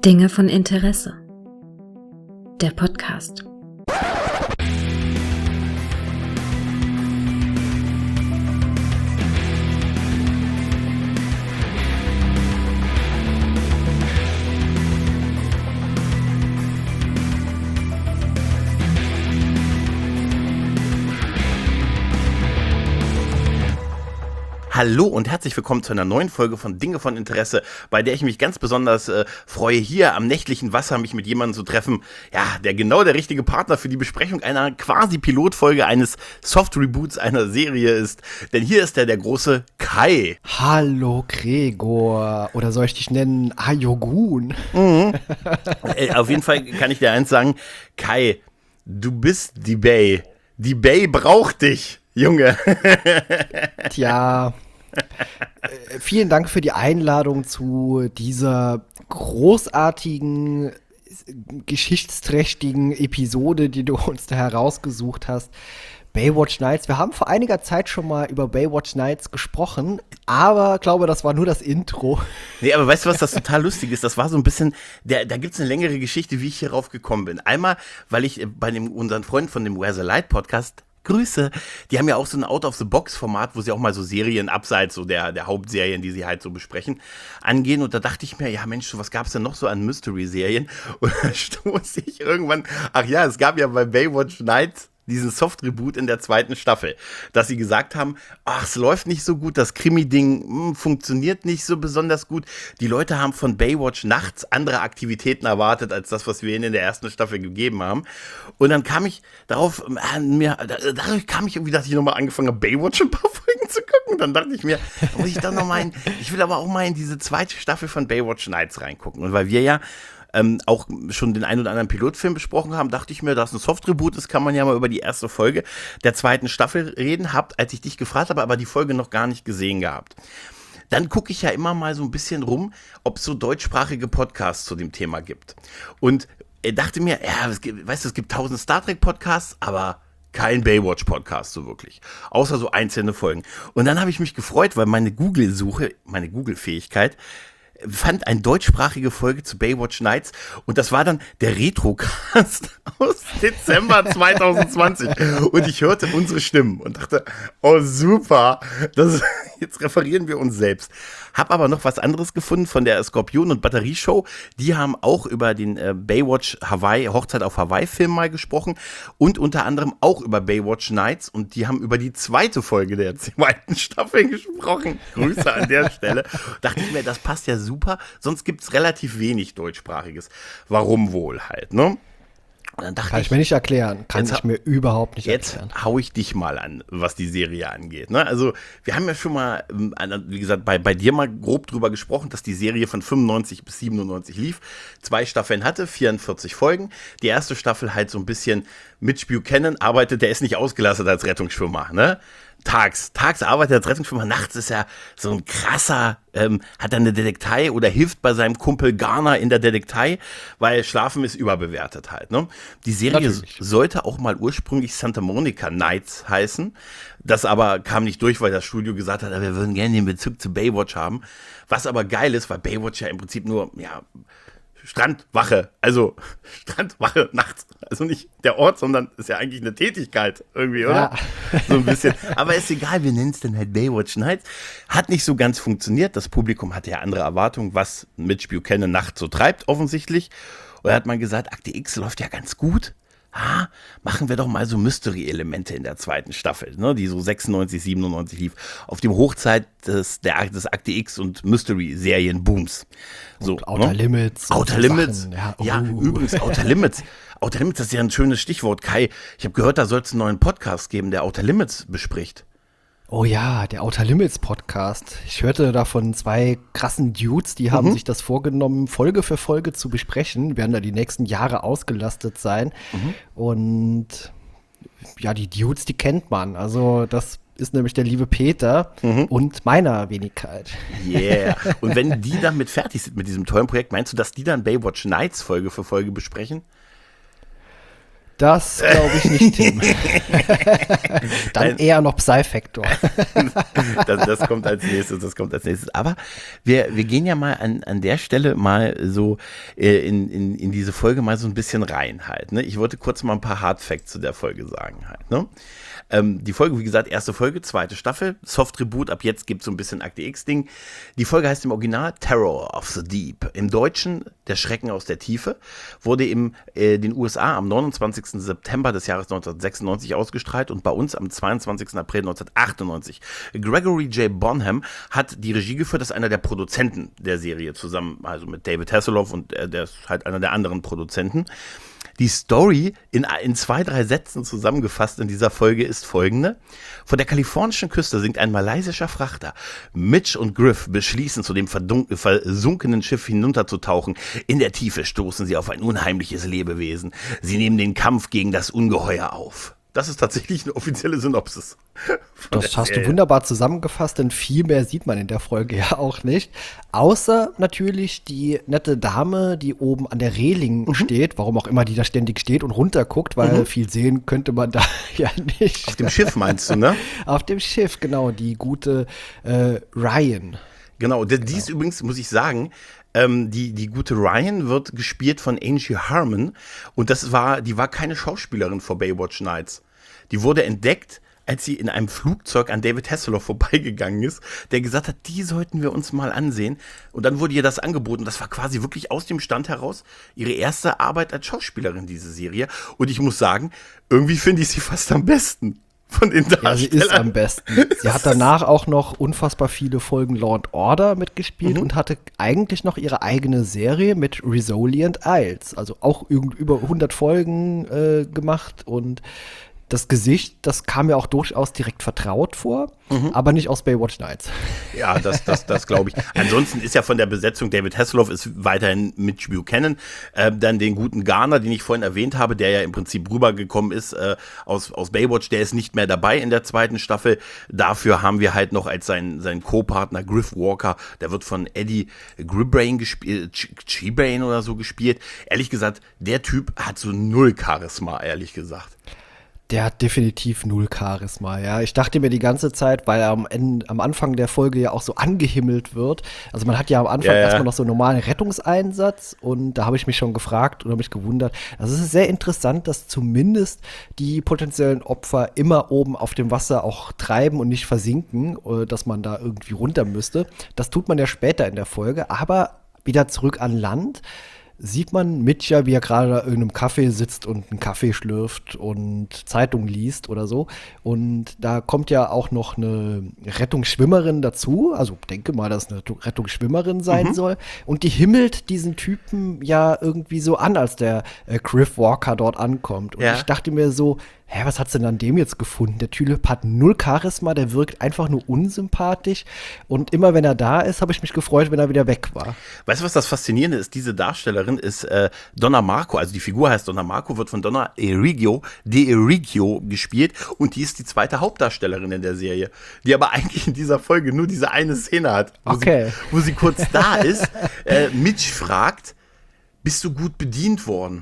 Dinge von Interesse. Der Podcast. Hallo und herzlich willkommen zu einer neuen Folge von Dinge von Interesse, bei der ich mich ganz besonders freue, hier am nächtlichen Wasser mich mit jemandem zu treffen, ja, der genau der richtige Partner für die Besprechung einer quasi Pilotfolge eines Soft-Reboots einer Serie ist. Denn hier ist der große Kai. Hallo Gregor, oder soll ich dich nennen Ayogun? Auf jeden Fall kann ich dir eins sagen, Kai, du bist die Bay. Die Bay braucht dich, Junge. Tja, vielen Dank für die Einladung zu dieser großartigen, geschichtsträchtigen Episode, die du uns da herausgesucht hast. Baywatch Nights. Wir haben vor einiger Zeit schon mal über Baywatch Nights gesprochen, aber ich glaube, das war nur das Intro. Nee, aber weißt du, was das total lustig ist? Das war so ein bisschen, da gibt's eine längere Geschichte, wie ich hier rauf gekommen bin. Einmal, weil ich bei unseren Freunden von dem Where's the Light Podcast, Grüße, die haben ja auch so ein Out-of-the-Box-Format, wo sie auch mal so Serien abseits so der Hauptserien, die sie halt so besprechen, angehen. Und da dachte ich mir, ja Mensch, was gab's denn noch so an Mystery-Serien? Und da stoße ich irgendwann, ach ja, es gab ja bei Baywatch Nights diesen Soft-Reboot in der 2. Staffel, dass sie gesagt haben, ach, es läuft nicht so gut, das Krimi-Ding funktioniert nicht so besonders gut. Die Leute haben von Baywatch nachts andere Aktivitäten erwartet, als das, was wir ihnen in der 1. Staffel gegeben haben. Und dann kam ich darauf, dadurch kam ich irgendwie, dass ich nochmal angefangen habe, Baywatch ein paar Folgen zu gucken. Dann dachte ich mir, muss ich dann nochmal ich will aber auch mal in diese 2. Staffel von Baywatch Nights reingucken. Und weil wir ja auch schon den einen oder anderen Pilotfilm besprochen haben, dachte ich mir, dass ein Soft-Reboot ist, kann man ja mal über die erste Folge der 2. Staffel reden. Als ich dich gefragt habe, aber die Folge noch gar nicht gesehen gehabt. Dann gucke ich ja immer mal so ein bisschen rum, ob es so deutschsprachige Podcasts zu dem Thema gibt. Und dachte mir, ja, es gibt 1000 Star Trek Podcasts, aber kein Baywatch-Podcast so wirklich. Außer so einzelne Folgen. Und dann habe ich mich gefreut, weil meine Google-Suche, meine Google-Fähigkeit, fand eine deutschsprachige Folge zu Baywatch Nights und das war dann der Retrocast aus Dezember 2020 und ich hörte unsere Stimmen und dachte, oh super, jetzt referieren wir uns selbst. Hab aber noch was anderes gefunden von der Skorpion- und Batterieshow. Die haben auch über den Baywatch Hawaii, Hochzeit auf Hawaii Film mal gesprochen und unter anderem auch über Baywatch Nights und die haben über die 2. Folge der 2. Staffel gesprochen. Grüße an der Stelle. Dachte ich mir, das passt ja super, sonst gibt's relativ wenig deutschsprachiges. Warum wohl halt, ne? Kann ich mir nicht erklären. Kann ich mir überhaupt nicht erklären. Jetzt hau ich dich mal an, was die Serie angeht. Ne? Also wir haben ja schon mal, wie gesagt, bei dir mal grob drüber gesprochen, dass die Serie von 95 bis 97 lief, 2 Staffeln hatte, 44 Folgen. Die erste Staffel halt so ein bisschen Mitch Buchanan arbeitet, der ist nicht ausgelastet als Rettungsschwimmer, ne? Tags arbeitet er als Rettungsschwimmer, nachts ist er so ein krasser, hat er eine Detektei oder hilft bei seinem Kumpel Garner in der Detektei, weil Schlafen ist überbewertet halt, ne? Die Serie sollte auch mal ursprünglich Santa Monica Nights heißen, das aber kam nicht durch, weil das Studio gesagt hat, wir würden gerne den Bezug zu Baywatch haben, was aber geil ist, weil Baywatch ja im Prinzip nur, ja, Strandwache nachts. Also nicht der Ort, sondern ist ja eigentlich eine Tätigkeit irgendwie, oder? Ja. So ein bisschen. Aber ist egal, wir nennen es dann halt Baywatch Nights. Hat nicht so ganz funktioniert. Das Publikum hatte ja andere Erwartungen, was Mitch Buchanan nachts so treibt, offensichtlich. Und da hat man gesagt, Akte X läuft ja ganz gut. Machen wir doch mal so Mystery-Elemente in der 2. Staffel, ne, die so 96, 97 lief, auf dem Hochzeit des Akte X und Mystery-Serien-Booms. So, und Outer Limits. Outer Limits. Sachen. Ja, übrigens, Outer Limits. Outer Limits, das ist ja ein schönes Stichwort, Kai. Ich habe gehört, da soll es einen neuen Podcast geben, der Outer Limits bespricht. Oh ja, der Outer Limits Podcast. Ich hörte da von 2 krassen Dudes, die haben sich das vorgenommen, Folge für Folge zu besprechen. Werden da die nächsten Jahre ausgelastet sein. Und ja, die Dudes, die kennt man. Also das ist nämlich der liebe Peter und meiner Wenigkeit. Yeah. Und wenn die damit fertig sind mit diesem tollen Projekt, meinst du, dass die dann Baywatch Nights Folge für Folge besprechen? Das glaube ich nicht, Tim. Dann eher noch Psy-Factor. Das kommt als nächstes. Aber wir gehen ja mal an der Stelle mal so in diese Folge mal so ein bisschen rein halt. Ne? Ich wollte kurz mal ein paar Hard Facts zu der Folge sagen halt. Ne? Die Folge, wie gesagt, erste Folge, zweite Staffel, Soft-Reboot, ab jetzt gibt es so ein bisschen Akte X-Ding. Die Folge heißt im Original Terror of the Deep. Im Deutschen Der Schrecken aus der Tiefe. Wurde in den USA am 29. September des Jahres 1996 ausgestrahlt und bei uns am 22. April 1998. Gregory J. Bonham hat die Regie geführt, das ist einer der Produzenten der Serie zusammen, also mit David Hasselhoff und der ist halt einer der anderen Produzenten. Die Story in 2-3 Sätzen zusammengefasst in dieser Folge ist folgende. Vor der kalifornischen Küste sinkt ein malaysischer Frachter. Mitch und Griff beschließen, zu dem versunkenen Schiff hinunterzutauchen. In der Tiefe stoßen sie auf ein unheimliches Lebewesen. Sie nehmen den Kampf gegen das Ungeheuer auf. Das ist tatsächlich eine offizielle Synopsis. Das hast du wunderbar zusammengefasst, denn viel mehr sieht man in der Folge ja auch nicht. Außer natürlich die nette Dame, die oben an der Reling steht, warum auch immer die da ständig steht und runterguckt, weil viel sehen könnte man da ja nicht. Auf dem Schiff meinst du, ne? Auf dem Schiff, genau, die gute Ryan. Genau, die ist übrigens, muss ich sagen, die gute Ryan wird gespielt von Angie Harmon und die war keine Schauspielerin vor Baywatch Nights. Die wurde entdeckt, als sie in einem Flugzeug an David Hasselhoff vorbeigegangen ist, der gesagt hat, die sollten wir uns mal ansehen. Und dann wurde ihr das angeboten. Das war quasi wirklich aus dem Stand heraus ihre erste Arbeit als Schauspielerin, diese Serie. Und ich muss sagen, irgendwie finde ich sie fast am besten. Von den Darstellern. Ja, sie ist am besten. Sie hat danach auch noch unfassbar viele Folgen Law & Order mitgespielt und hatte eigentlich noch ihre eigene Serie mit Rizzoli and Isles. Also auch über 100 Folgen gemacht und das Gesicht, das kam mir auch durchaus direkt vertraut vor, aber nicht aus Baywatch Nights. Ja, das glaube ich. Ansonsten ist ja von der Besetzung, David Hasselhoff ist weiterhin Mitch Buchanan, dann den guten Garner, den ich vorhin erwähnt habe, der ja im Prinzip rübergekommen ist aus Baywatch, der ist nicht mehr dabei in der zweiten Staffel. Dafür haben wir halt noch als seinen Co-Partner Griff Walker, der wird von Eddie Gribrain gespielt, Chibrain oder so gespielt. Ehrlich gesagt, der Typ hat so null Charisma, ehrlich gesagt. Der hat definitiv null Charisma, ja. Ich dachte mir die ganze Zeit, weil er am Anfang der Folge ja auch so angehimmelt wird. Also man hat ja am Anfang erstmal noch so einen normalen Rettungseinsatz und da habe ich mich schon gefragt oder mich gewundert. Also es ist sehr interessant, dass zumindest die potenziellen Opfer immer oben auf dem Wasser auch treiben und nicht versinken, dass man da irgendwie runter müsste. Das tut man ja später in der Folge, aber wieder zurück an Land sieht man Mitch ja, wie er gerade in einem Café sitzt und einen Kaffee schlürft und Zeitung liest oder so. Und da kommt ja auch noch eine Rettungsschwimmerin dazu. Also denke mal, dass eine Rettungsschwimmerin sein soll. Und die himmelt diesen Typen ja irgendwie so an, als der Griff Walker dort ankommt. Und ich dachte mir so, was hat's denn an dem jetzt gefunden? Der Typ hat null Charisma, der wirkt einfach nur unsympathisch. Und immer wenn er da ist, habe ich mich gefreut, wenn er wieder weg war. Weißt du, was das Faszinierende ist? Diese Darstellerin ist Donna Marco, also die Figur heißt Donna Marco, wird von Donna De Erigio gespielt und die ist die zweite Hauptdarstellerin in der Serie, die aber eigentlich in dieser Folge nur diese eine Szene hat, wo sie kurz da ist. Mitch fragt, bist du gut bedient worden?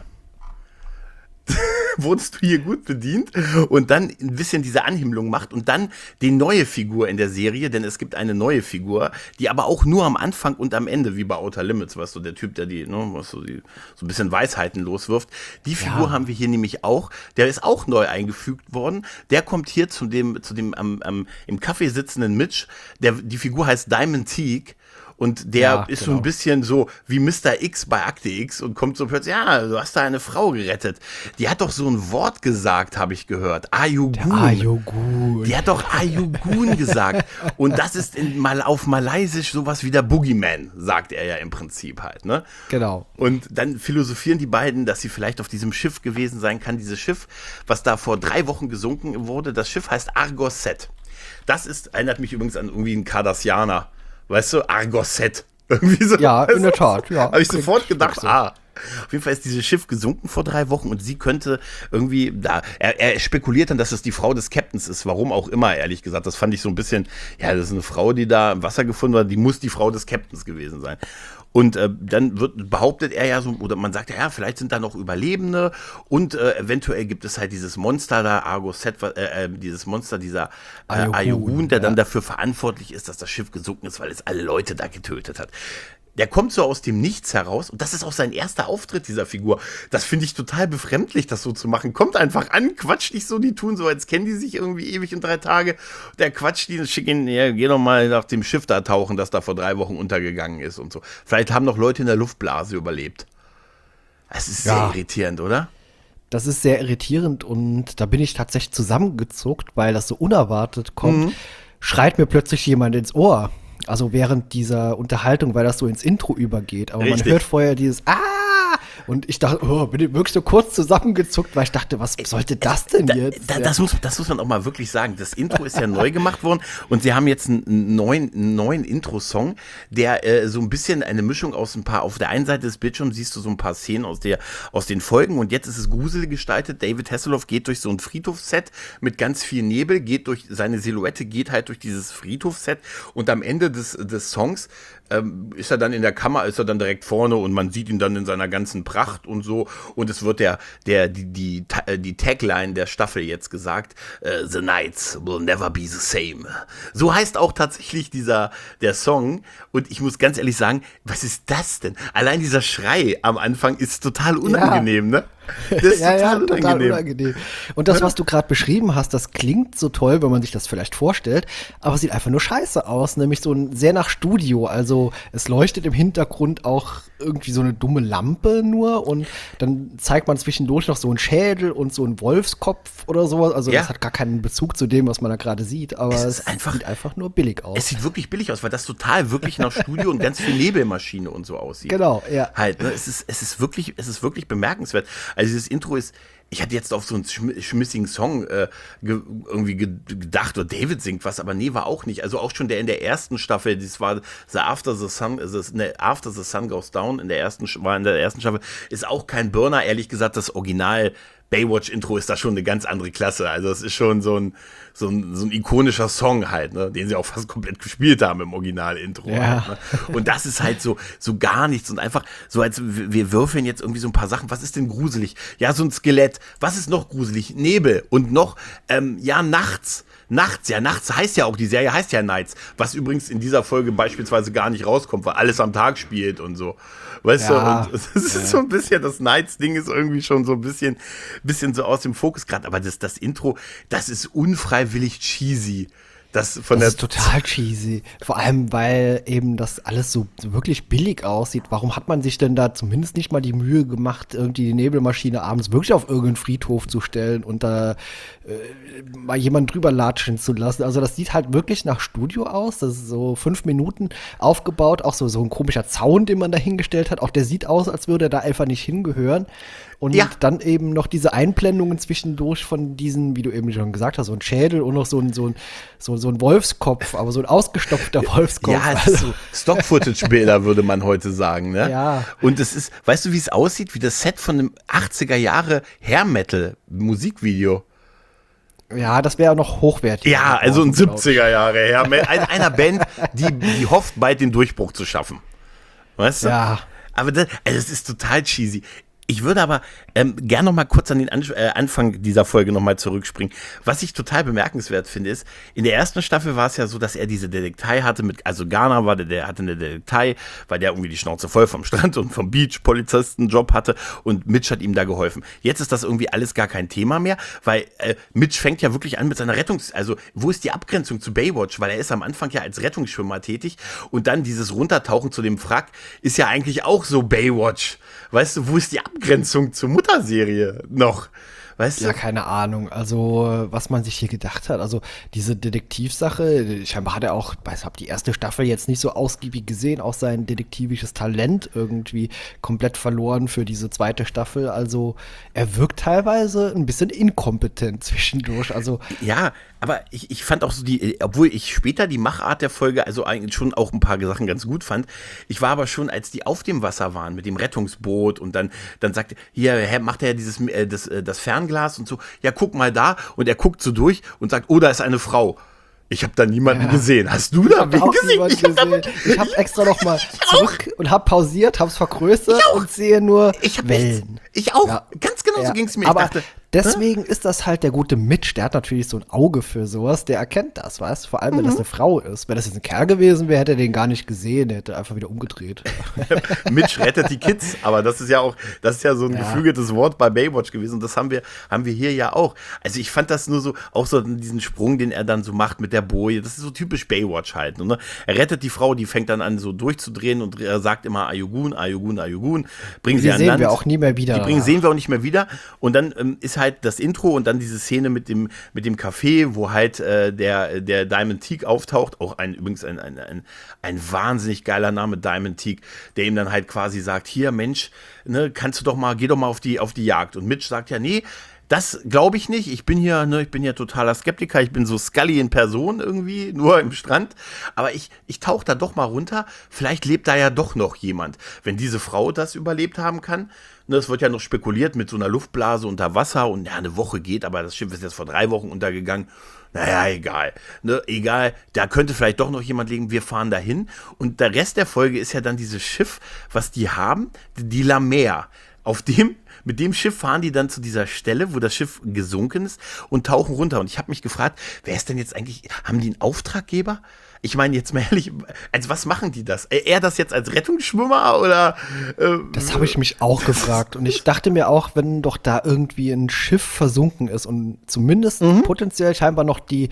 Wurdest du hier gut bedient? Und dann ein bisschen diese Anhimmlung macht und dann die neue Figur in der Serie, denn es gibt eine neue Figur, die aber auch nur am Anfang und am Ende, wie bei Outer Limits, weißt du, der Typ, der so ein bisschen Weisheiten loswirft. Die Figur haben wir hier nämlich auch, der ist auch neu eingefügt worden. Der kommt hier zu dem im Café sitzenden Mitch. Die Figur heißt Diamond Teague. Und der ist so ein bisschen so wie Mr. X bei Akte X und kommt so plötzlich, du hast da eine Frau gerettet. Die hat doch so ein Wort gesagt, habe ich gehört. Ayugun. Die hat doch Ayugun gesagt. Und das ist auf Malaysisch sowas wie der Boogeyman, sagt er ja im Prinzip halt, ne? Genau. Und dann philosophieren die beiden, dass sie vielleicht auf diesem Schiff gewesen sein kann. Dieses Schiff, was da vor 3 Wochen gesunken wurde, das Schiff heißt Argos Set. Erinnert mich übrigens an irgendwie einen Cardassianer. Weißt du, Argos-Set. Irgendwie so. Ja, in der Tat. Ja, habe ich sofort gedacht, auf jeden Fall ist dieses Schiff gesunken vor 3 Wochen und sie könnte irgendwie er spekuliert dann, dass es die Frau des Captains ist, warum auch immer, ehrlich gesagt. Das fand ich so ein bisschen, das ist eine Frau, die da im Wasser gefunden war, die muss die Frau des Captains gewesen sein. Und dann behauptet er ja so, oder man sagt ja, vielleicht sind da noch Überlebende und eventuell gibt es halt dieses Monster da, dieses Monster, dieser Ayurun, der dann dafür verantwortlich ist, dass das Schiff gesunken ist, weil es alle Leute da getötet hat. Der kommt so aus dem Nichts heraus und das ist auch sein erster Auftritt dieser Figur. Das finde ich total befremdlich, das so zu machen. Kommt einfach an, quatscht dich so, die tun so, als kennen die sich irgendwie ewig in 3 Tage. Der quatscht die und schickt ihn, ja, geh doch mal nach dem Schiff da tauchen, das da vor 3 Wochen untergegangen ist und so. Vielleicht haben noch Leute in der Luftblase überlebt. Das ist sehr irritierend, oder? Das ist sehr irritierend und da bin ich tatsächlich zusammengezuckt, weil das so unerwartet kommt. Schreit mir plötzlich jemand ins Ohr. Also während dieser Unterhaltung, weil das so ins Intro übergeht. Aber man hört vorher dieses und ich dachte, bin wirklich so kurz zusammengezuckt, weil ich dachte, was sollte das denn jetzt? Das muss man auch mal wirklich sagen. Das Intro ist ja neu gemacht worden und sie haben jetzt einen neuen Intro-Song, der so ein bisschen eine Mischung aus ein paar, auf der einen Seite des Bildschirms siehst du so ein paar Szenen aus den Folgen und jetzt ist es gruselig gestaltet. David Hasselhoff geht durch so ein Friedhofsset mit ganz viel Nebel, seine Silhouette geht halt durch dieses Friedhofsset und am Ende des Songs ist er dann in der Kammer, ist er dann direkt vorne und man sieht ihn dann in seiner ganzen Pracht und so und es wird die Tagline der Staffel jetzt gesagt, The Nights will never be the same. So heißt auch tatsächlich der Song und ich muss ganz ehrlich sagen, was ist das denn? Allein dieser Schrei am Anfang ist total unangenehm, ne? Das ist total unangenehm. Und das, was du gerade beschrieben hast, das klingt so toll, wenn man sich das vielleicht vorstellt, aber sieht einfach nur scheiße aus, nämlich so sehr nach Studio. Also es leuchtet im Hintergrund auch irgendwie so eine dumme Lampe nur und dann zeigt man zwischendurch noch so einen Schädel und so einen Wolfskopf oder sowas. Also das hat gar keinen Bezug zu dem, was man da gerade sieht, aber es sieht einfach nur billig aus. Es sieht wirklich billig aus, weil das total wirklich nach Studio und ganz viel Nebelmaschine und so aussieht. Genau, ja. Halt, ne? Es ist wirklich bemerkenswert. Also dieses Intro ist, ich hatte jetzt auf so einen schmissigen Song irgendwie gedacht, oder David singt was, aber nee, war auch nicht. Also auch schon der in der ersten Staffel, das war After the Sun Goes Down, in der ersten Staffel, ist auch kein Burner, ehrlich gesagt, das Original Baywatch-Intro ist da schon eine ganz andere Klasse. Also es ist schon so ein ikonischer Song halt, ne, den sie auch fast komplett gespielt haben im Original-Intro. Ja. Halt, ne? Und das ist halt so gar nichts und einfach so, als wir würfeln jetzt irgendwie so ein paar Sachen. Was ist denn gruselig? Ja, so ein Skelett. Was ist noch gruselig? Nebel. Und noch, nachts. Nachts heißt ja auch, die Serie heißt ja Nights, was übrigens in dieser Folge beispielsweise gar nicht rauskommt, weil alles am Tag spielt und so. Weißt du, und es ist so ein bisschen, das Nights-Ding ist irgendwie schon so ein bisschen so aus dem Fokus gerade, aber das Intro, das ist unfreiwillig cheesy. Das ist total cheesy. Vor allem, weil eben das alles so wirklich billig aussieht. Warum hat man sich denn da zumindest nicht mal die Mühe gemacht, irgendwie die Nebelmaschine abends wirklich auf irgendeinen Friedhof zu stellen und da mal jemanden drüber latschen zu lassen? Also das sieht halt wirklich nach Studio aus. Das ist so 5 Minuten aufgebaut. Auch so ein komischer Zaun, den man da hingestellt hat. Auch der sieht aus, als würde er da einfach nicht hingehören. Und dann eben noch diese Einblendungen zwischendurch von diesen, wie du eben schon gesagt hast, so ein Schädel und noch so ein Wolfskopf, aber so ein ausgestopfter Wolfskopf. Ja, es ist so Stock-Footage-Bilder, würde man heute sagen, ne? Ja. Und es ist, weißt du, wie es aussieht? Wie das Set von einem 80er Jahre Hair-Metal-Musikvideo. Ja, das wäre noch hochwertig. Ja, also ein 70er Jahre einer Band, die hofft, bald den Durchbruch zu schaffen. Weißt du? Ja. Aber das ist total cheesy. Ich würde aber gern noch mal kurz an den Anfang dieser Folge noch mal zurückspringen. Was ich total bemerkenswert finde, ist, in der ersten Staffel war es ja so, dass er diese Detektei hatte, also Garner war der hatte eine Detektei, weil der irgendwie die Schnauze voll vom Strand und vom Beach Polizistenjob hatte und Mitch hat ihm da geholfen. Jetzt ist das irgendwie alles gar kein Thema mehr, weil Mitch fängt ja wirklich an mit seiner also wo ist die Abgrenzung zu Baywatch, weil er ist am Anfang ja als Rettungsschwimmer tätig und dann dieses Runtertauchen zu dem Wrack ist ja eigentlich auch so Baywatch. Weißt du, wo ist die Abgrenzung zur Mutterserie noch? Weißt du? Ja, keine Ahnung. Also, was man sich hier gedacht hat. Also, diese Detektivsache, scheinbar hat er auch, ich habe die erste Staffel jetzt nicht so ausgiebig gesehen, auch sein detektivisches Talent irgendwie komplett verloren für diese zweite Staffel. Also, er wirkt teilweise ein bisschen inkompetent zwischendurch. Also, ja, aber ich fand auch so obwohl ich später die Machart der Folge, also eigentlich schon auch ein paar Sachen ganz gut fand. Ich war aber schon, als die auf dem Wasser waren mit dem Rettungsboot und dann sagte, hier macht er das Fernglas und so, ja, guck mal da und er guckt so durch und sagt, oh, da ist eine Frau. Ich habe da niemanden gesehen. Hast du da wen gesehen? Ich habe extra noch mal zurück und habe pausiert, habe es vergrößert und sehe nur Wellen. Ich auch. Ja. Ganz genau so ging es mir. Aber ich dachte, deswegen ist das halt der gute Mitch. Der hat natürlich so ein Auge für sowas. Der erkennt das, weißt du? Vor allem, wenn das eine Frau ist. Wenn das jetzt ein Kerl gewesen wäre, hätte er den gar nicht gesehen. Der hätte einfach wieder umgedreht. Mitch rettet die Kids. Aber das ist ja so ein geflügeltes Wort bei Baywatch gewesen. Und das haben wir hier ja auch. Also ich fand das nur so, auch so diesen Sprung, den er dann so macht mit der Boje. Das ist so typisch Baywatch halt. Ne? Er rettet die Frau, die fängt dann an so durchzudrehen und er sagt immer Ayugun, Ayugun, Ayugun. Bringen sie an Land. Die sehen wir auch nie mehr wieder. Sehen wir auch nicht mehr wieder. Und dann ist halt das Intro und dann diese Szene mit dem Café, wo halt der Diamond Teague auftaucht. Auch übrigens ein wahnsinnig geiler Name, Diamond Teague, der ihm dann halt quasi sagt, hier Mensch, ne, geh doch mal auf die Jagd. Und Mitch sagt ja, nee, das glaube ich nicht. Ich bin hier totaler Skeptiker. Ich bin so Scully in Person irgendwie, nur im Strand. Aber ich tauche da doch mal runter. Vielleicht lebt da ja doch noch jemand. Wenn diese Frau das überlebt haben kann. Ne, es wird ja noch spekuliert mit so einer Luftblase unter Wasser. Und ja, eine Woche geht, aber das Schiff ist jetzt vor 3 Wochen untergegangen. Naja, egal. Ne, egal, da könnte vielleicht doch noch jemand liegen. Wir fahren dahin. Und der Rest der Folge ist ja dann dieses Schiff, was die haben, die La Mer. Mit dem Schiff fahren die dann zu dieser Stelle, wo das Schiff gesunken ist und tauchen runter. Und ich habe mich gefragt, wer ist denn jetzt eigentlich, haben die einen Auftraggeber? Ich meine, jetzt mal ehrlich, als was machen die das? Er das jetzt als Rettungsschwimmer oder? Das habe ich mich auch gefragt. Und ich dachte mir auch, wenn doch da irgendwie ein Schiff versunken ist und zumindest potenziell scheinbar noch die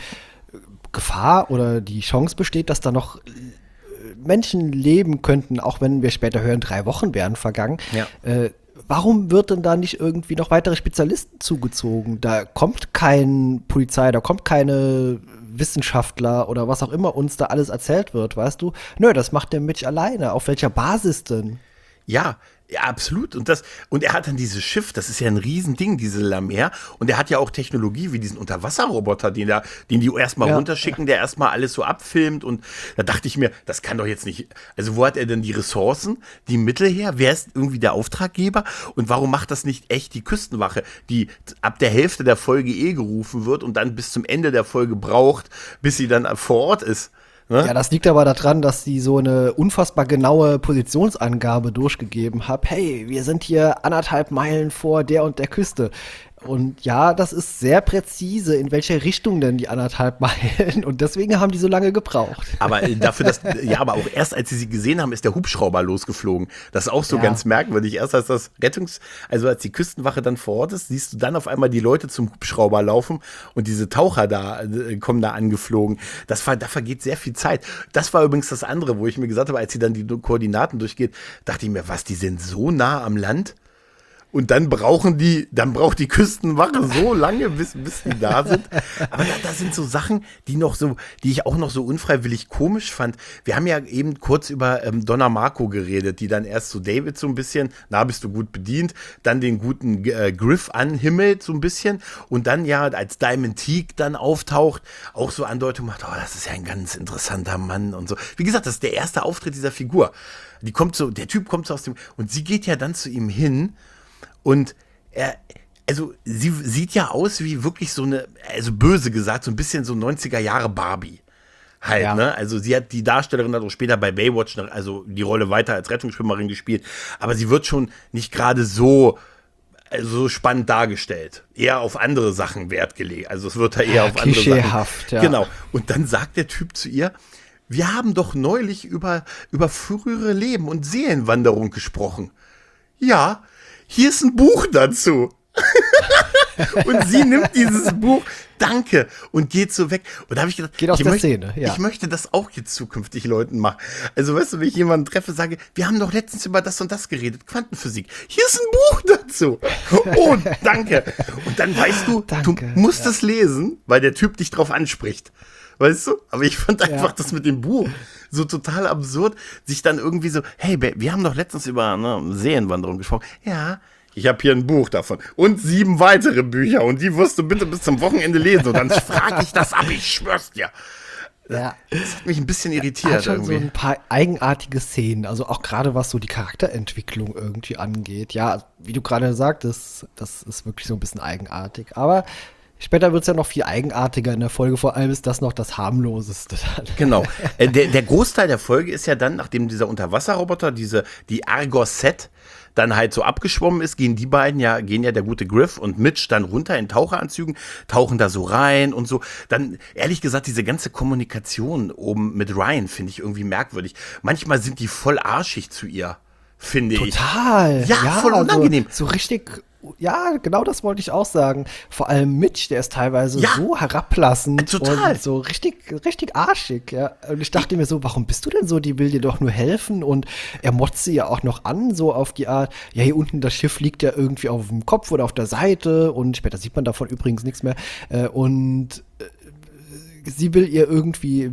Gefahr oder die Chance besteht, dass da noch Menschen leben könnten, auch wenn wir später hören, 3 Wochen wären vergangen. Ja. Warum wird denn da nicht irgendwie noch weitere Spezialisten zugezogen? Da kommt keine Polizei, da kommt keine Wissenschaftler oder was auch immer uns da alles erzählt wird, weißt du? Nö, das macht der Mitch alleine. Auf welcher Basis denn? Ja, absolut. Und er hat dann dieses Schiff, das ist ja ein Riesending, diese La Mer. Und er hat ja auch Technologie wie diesen Unterwasserroboter, den die erstmal runterschicken, der erstmal alles so abfilmt. Und da dachte ich mir, das kann doch jetzt nicht. Also, wo hat er denn die Ressourcen, die Mittel her? Wer ist irgendwie der Auftraggeber? Und warum macht das nicht echt die Küstenwache, die ab der Hälfte der Folge gerufen wird und dann bis zum Ende der Folge braucht, bis sie dann vor Ort ist? Ne? Ja, das liegt aber daran, dass sie so eine unfassbar genaue Positionsangabe durchgegeben haben. Hey, wir sind hier 1,5 Meilen vor der und der Küste. Und ja, das ist sehr präzise, in welche Richtung denn die 1,5 Meilen. Und deswegen haben die so lange gebraucht. Aber aber auch erst als sie gesehen haben, ist der Hubschrauber losgeflogen. Das ist auch so ganz merkwürdig. Erst als als die Küstenwache dann vor Ort ist, siehst du dann auf einmal die Leute zum Hubschrauber laufen und diese Taucher kommen da angeflogen. Da vergeht sehr viel Zeit. Das war übrigens das andere, wo ich mir gesagt habe, als sie dann die Koordinaten durchgeht, dachte ich mir, die sind so nah am Land? Und dann braucht die Küstenwache so lange, bis die da sind. Aber da sind so Sachen, die ich auch noch so unfreiwillig komisch fand. Wir haben ja eben kurz über Donna Marco geredet, die dann erst so David so ein bisschen, bist du gut bedient, dann den guten Griff anhimmelt so ein bisschen und dann ja, als Diamond Teague dann auftaucht, auch so Andeutung macht, das ist ja ein ganz interessanter Mann und so. Wie gesagt, das ist der erste Auftritt dieser Figur. Der Typ kommt so aus dem, und sie geht ja dann zu ihm hin. Und sie sieht ja aus wie wirklich so eine, also böse gesagt, so ein bisschen so 90er Jahre Barbie. Halt, ne? Also sie hat die Darstellerin dann auch später bei Baywatch, also die Rolle weiter als Rettungsschwimmerin gespielt. Aber sie wird schon nicht gerade so spannend dargestellt. Eher auf andere Sachen Wert gelegt. Also es wird da eher auf andere Sachen. Ja. Genau. Und dann sagt der Typ zu ihr, wir haben doch neulich über frühere Leben und Seelenwanderung gesprochen. Ja, hier ist ein Buch dazu. Und sie nimmt dieses Buch, danke, und geht so weg. Und da habe ich gedacht, ich möchte das auch jetzt zukünftig Leuten machen. Also weißt du, wenn ich jemanden treffe, sage, wir haben doch letztens über das und das geredet, Quantenphysik. Hier ist ein Buch dazu. Oh, danke. Und dann weißt du, du musst es lesen, weil der Typ dich drauf anspricht. Weißt du? Aber ich fand einfach das mit dem Buch so total absurd, sich dann irgendwie so, hey, wir haben doch letztens über Seelenwanderung gesprochen. Ja, ich habe hier ein Buch davon und 7 weitere Bücher und die wirst du bitte bis zum Wochenende lesen. Und dann frage ich das ab, ich schwör's dir. Ja. Das hat mich ein bisschen irritiert. Hat schon irgendwie so ein paar eigenartige Szenen, also auch gerade was so die Charakterentwicklung irgendwie angeht. Ja, wie du gerade sagtest, das ist wirklich so ein bisschen eigenartig. Aber Später wird es ja noch viel eigenartiger in der Folge, vor allem ist das noch das harmloseste. Genau. Der Großteil der Folge ist ja dann, nachdem dieser Unterwasserroboter, die Argos Set, dann halt so abgeschwommen ist, gehen ja der gute Griff und Mitch dann runter in Taucheranzügen, tauchen da so rein und so. Dann, ehrlich gesagt, diese ganze Kommunikation oben mit Ryan finde ich irgendwie merkwürdig. Manchmal sind die voll arschig zu ihr, finde ich. Total. Ja, voll unangenehm. So richtig, ja, genau das wollte ich auch sagen. Vor allem Mitch, der ist teilweise so herablassend total. Und so richtig arschig, ja. Und ich dachte mir so, warum bist du denn so? Die will dir doch nur helfen und er motzt sie ja auch noch an, so auf die Art, ja, hier unten das Schiff liegt ja irgendwie auf dem Kopf oder auf der Seite und später sieht man davon übrigens nichts mehr sie will irgendwie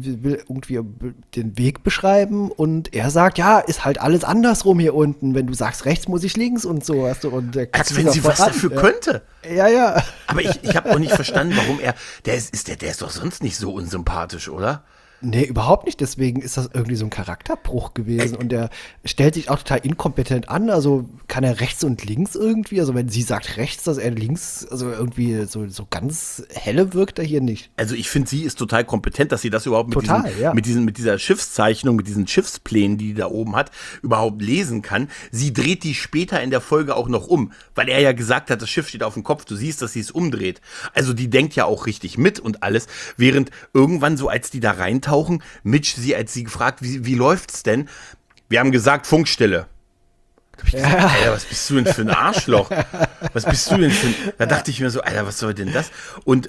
den Weg beschreiben und er sagt, ja, ist halt alles andersrum hier unten. Wenn du sagst rechts, muss ich links und so. Weißt du, und der als wenn sie was dafür könnte. Ja. Aber ich habe auch nicht verstanden, warum der ist doch sonst nicht so unsympathisch, oder? Nee, überhaupt nicht. Deswegen ist das irgendwie so ein Charakterbruch gewesen. Und er stellt sich auch total inkompetent an. Also kann er rechts und links irgendwie. Also wenn sie sagt rechts, dass er links, also irgendwie so ganz helle wirkt er hier nicht. Also ich finde, sie ist total kompetent, dass sie das überhaupt mit dieser Schiffszeichnung, mit diesen Schiffsplänen, die da oben hat, überhaupt lesen kann. Sie dreht die später in der Folge auch noch um, weil er ja gesagt hat, das Schiff steht auf dem Kopf. Du siehst, dass sie es umdreht. Also die denkt ja auch richtig mit und alles. Während irgendwann so, als die da reintauchen, Mitch als sie gefragt, wie läuft's denn? Wir haben gesagt, Funkstille. Da hab ich gesagt, Alter, was bist du denn für ein Arschloch? Was bist du denn für ein... Da dachte ich mir so, Alter, was soll denn das? Und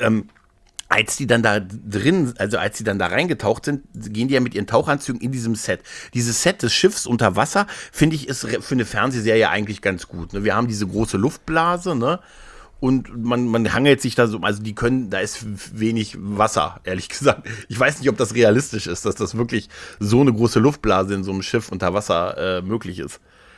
als die dann da drin, also als die dann da reingetaucht sind, gehen die ja mit ihren Tauchanzügen in diesem Set. Dieses Set des Schiffs unter Wasser, finde ich, ist für eine Fernsehserie eigentlich ganz gut. Ne? Wir haben diese große Luftblase, ne? Und man hangelt sich da so, also da ist wenig Wasser, ehrlich gesagt. Ich weiß nicht, ob das realistisch ist, dass das wirklich so eine große Luftblase in so einem Schiff unter Wasser möglich ist.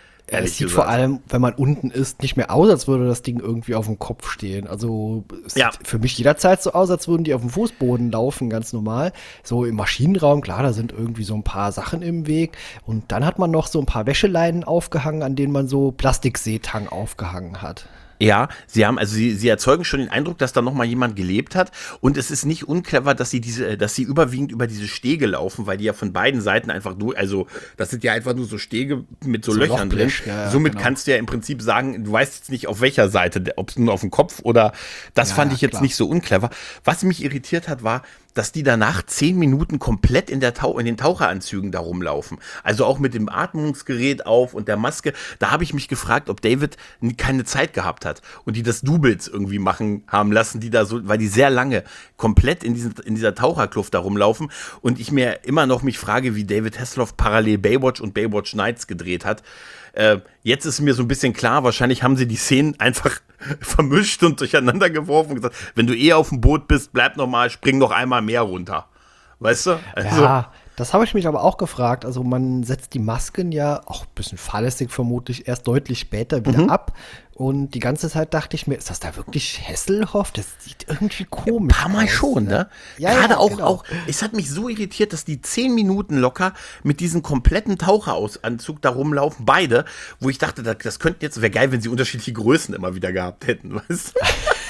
Es sieht vor allem, wenn man unten ist, nicht mehr aus, als würde das Ding irgendwie auf dem Kopf stehen. Also es sieht für mich jederzeit so aus, als würden die auf dem Fußboden laufen, ganz normal. So im Maschinenraum, klar, da sind irgendwie so ein paar Sachen im Weg. Und dann hat man noch so ein paar Wäscheleinen aufgehangen, an denen man so Plastikseetang aufgehangen hat. Ja, sie erzeugen schon den Eindruck, dass da noch mal jemand gelebt hat und es ist nicht unclever, dass sie überwiegend über diese Stege laufen, weil die ja von beiden Seiten einfach also das sind ja einfach nur so Stege mit so Löchern drin. Ja, somit kannst du ja im Prinzip sagen, du weißt jetzt nicht auf welcher Seite, ob es nur auf dem Kopf oder das fand ich jetzt nicht so unclever. Was mich irritiert hat, war, dass die danach 10 Minuten komplett in den Taucheranzügen da rumlaufen. Also auch mit dem Atmungsgerät auf und der Maske. Da habe ich mich gefragt, ob David keine Zeit gehabt hat und die das Doubles irgendwie haben lassen, die da so, weil die sehr lange komplett in dieser Taucherkluft da rumlaufen und ich mir immer noch mich frage, wie David Hasselhoff parallel Baywatch und Baywatch Nights gedreht hat. Jetzt ist mir so ein bisschen klar, wahrscheinlich haben sie die Szenen einfach vermischt und durcheinander geworfen und gesagt, wenn du auf dem Boot bist, bleib nochmal, spring noch einmal mehr runter. Weißt du? Also, ja, das habe ich mich aber auch gefragt. Also man setzt die Masken ja, auch ein bisschen fahrlässig vermutlich, erst deutlich später wieder ab. Und die ganze Zeit dachte ich mir, ist das da wirklich Hasselhoff? Das sieht irgendwie komisch aus. Ein paar Mal schon, ne? Ja, gerade auch, genau. Es hat mich so irritiert, dass die 10 Minuten locker mit diesem kompletten Taucheranzug da rumlaufen, beide, wo ich dachte, das könnten jetzt, wäre geil, wenn sie unterschiedliche Größen immer wieder gehabt hätten, weißt du?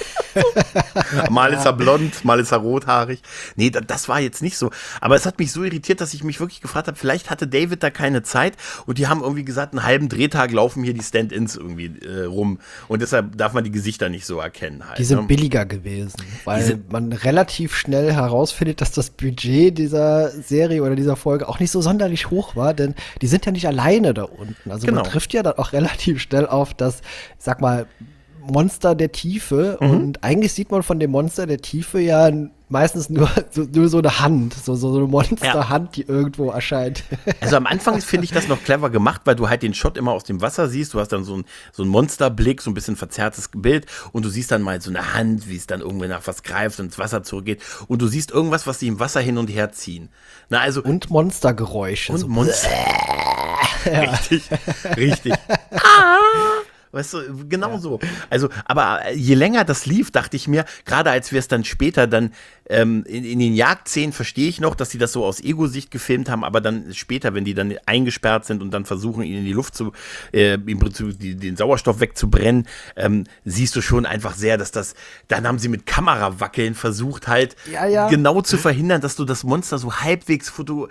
Mal ist er blond, mal ist er rothaarig. Nee, das war jetzt nicht so. Aber es hat mich so irritiert, dass ich mich wirklich gefragt habe, vielleicht hatte David da keine Zeit und die haben irgendwie gesagt, einen halben Drehtag laufen hier die Stand-ins irgendwie rum und deshalb darf man die Gesichter nicht so erkennen. Halt, die sind billiger gewesen, weil man relativ schnell herausfindet, dass das Budget dieser Serie oder dieser Folge auch nicht so sonderlich hoch war, denn die sind ja nicht alleine da unten. Also man trifft ja dann auch relativ schnell auf das, sag mal, Monster der Tiefe und eigentlich sieht man von dem Monster der Tiefe ja meistens nur so eine Hand, so eine Monsterhand, die irgendwo erscheint. Also am Anfang finde ich das noch clever gemacht, weil du halt den Shot immer aus dem Wasser siehst, du hast dann so einen Monsterblick, so ein bisschen verzerrtes Bild und du siehst dann mal so eine Hand, wie es dann irgendwie nach was greift und ins Wasser zurückgeht und du siehst irgendwas, was sie im Wasser hin und her ziehen. Na, also, und Monstergeräusche. Und so Monster. Richtig. Weißt du, genau so. Also, aber je länger das lief, dachte ich mir, gerade als wir es dann später dann in den Jagdszenen verstehe ich noch, dass sie das so aus Ego-Sicht gefilmt haben, aber dann später, wenn die dann eingesperrt sind und dann versuchen, ihn in die Luft zu, im Prinzip den Sauerstoff wegzubrennen, siehst du schon einfach sehr, dann haben sie mit Kamerawackeln versucht halt genau zu verhindern, dass du das Monster so halbwegs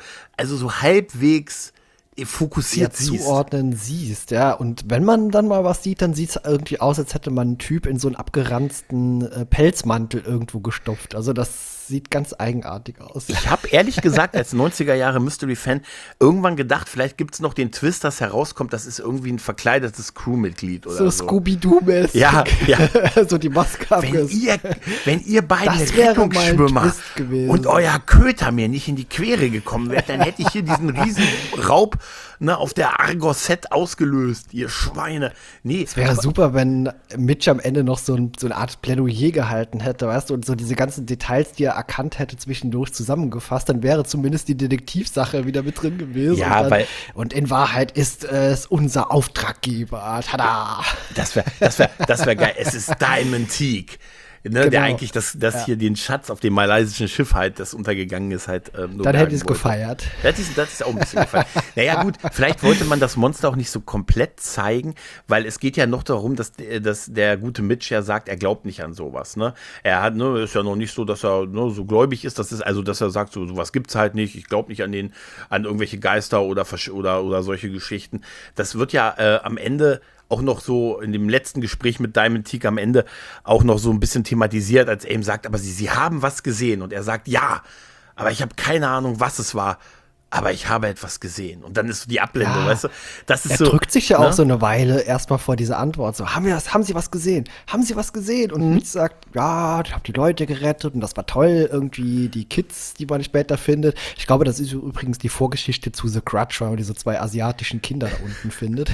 fokussiert siehst. Zuordnen siehst, ja. Und wenn man dann mal was sieht, dann sieht es irgendwie aus, als hätte man einen Typ in so einen abgeranzten Pelzmantel irgendwo gestopft. Also das sieht ganz eigenartig aus. Ich habe ehrlich gesagt als 90er-Jahre-Mystery-Fan irgendwann gedacht, vielleicht gibt es noch den Twist, dass herauskommt, das ist irgendwie ein verkleidetes Crewmitglied oder so. Scooby-Doo-mäßig. Ja. So die Maske wenn ihr beiden Rettungsschwimmer und euer Köter mir nicht in die Quere gekommen wärt, dann hätte ich hier diesen riesen Raub auf der Argos-Set ausgelöst, ihr Schweine. Nee, es wäre super, wenn Mitch am Ende noch so eine Art Plädoyer gehalten hätte, weißt du, und so diese ganzen Details, die er erkannt hätte, zwischendurch zusammengefasst, dann wäre zumindest die Detektivsache wieder mit drin gewesen. Ja, und in Wahrheit ist es unser Auftraggeber. Tada! Das wär geil. Es ist Diamond Teague. Ne, genau. Der eigentlich hier den Schatz auf dem malaysischen Schiff halt, das untergegangen ist, halt nur dann hätte ich es gefeiert. Das ist auch ein bisschen gefeiert. Naja gut, vielleicht wollte man das Monster auch nicht so komplett zeigen, weil es geht ja noch darum, dass der gute Mitch ja sagt, er glaubt nicht an sowas. Ne? Er hat, ist ja noch nicht so, dass er so gläubig ist, dass er sagt, sowas gibt's halt nicht, ich glaube nicht an irgendwelche Geister oder solche Geschichten. Das wird ja am Ende auch noch so in dem letzten Gespräch mit Diamond Teague am Ende auch noch so ein bisschen thematisiert, als er ihm sagt, aber sie haben was gesehen. Und er sagt, ja, aber ich habe keine Ahnung, was es war. Aber ich habe etwas gesehen. Und dann ist so die Abblendung, weißt du? Das ist er so, drückt sich ja auch so eine Weile erstmal vor diese Antwort. So, haben Sie was gesehen? Haben Sie was gesehen? Und Mitch sagt, ja, ich habe die Leute gerettet und das war toll. Irgendwie die Kids, die man später findet. Ich glaube, das ist übrigens die Vorgeschichte zu The Grudge, weil man diese 2 asiatischen Kinder da unten findet.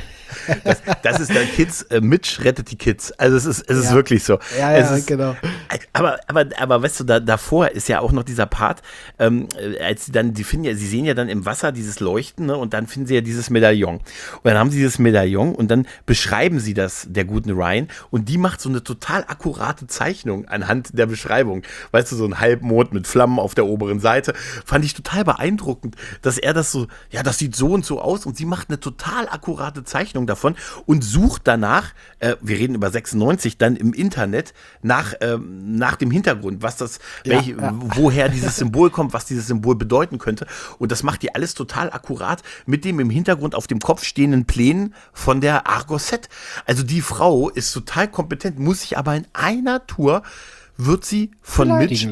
Das ist der Kids, Mitch rettet die Kids. Also es ist wirklich so. Ja, genau. Aber weißt du, davor ist ja auch noch dieser Part, als sie dann, sie sehen ja dann im Wasser dieses Leuchten, ne, und dann finden sie ja dieses Medaillon. Und dann haben sie dieses Medaillon und dann beschreiben sie das der guten Ryan und die macht so eine total akkurate Zeichnung anhand der Beschreibung. Weißt du, so ein Halbmond mit Flammen auf der oberen Seite. Fand ich total beeindruckend, dass er das so, ja, das sieht so und so aus und sie macht eine total akkurate Zeichnung davon und sucht danach, wir reden über 96, dann im Internet nach dem Hintergrund, woher dieses Symbol kommt, was dieses Symbol bedeuten könnte. Und das macht die alles total akkurat mit dem im Hintergrund auf dem Kopf stehenden Plänen von der Argos-Set. Also die Frau ist total kompetent, muss sich aber in einer Tour wird sie von Mitch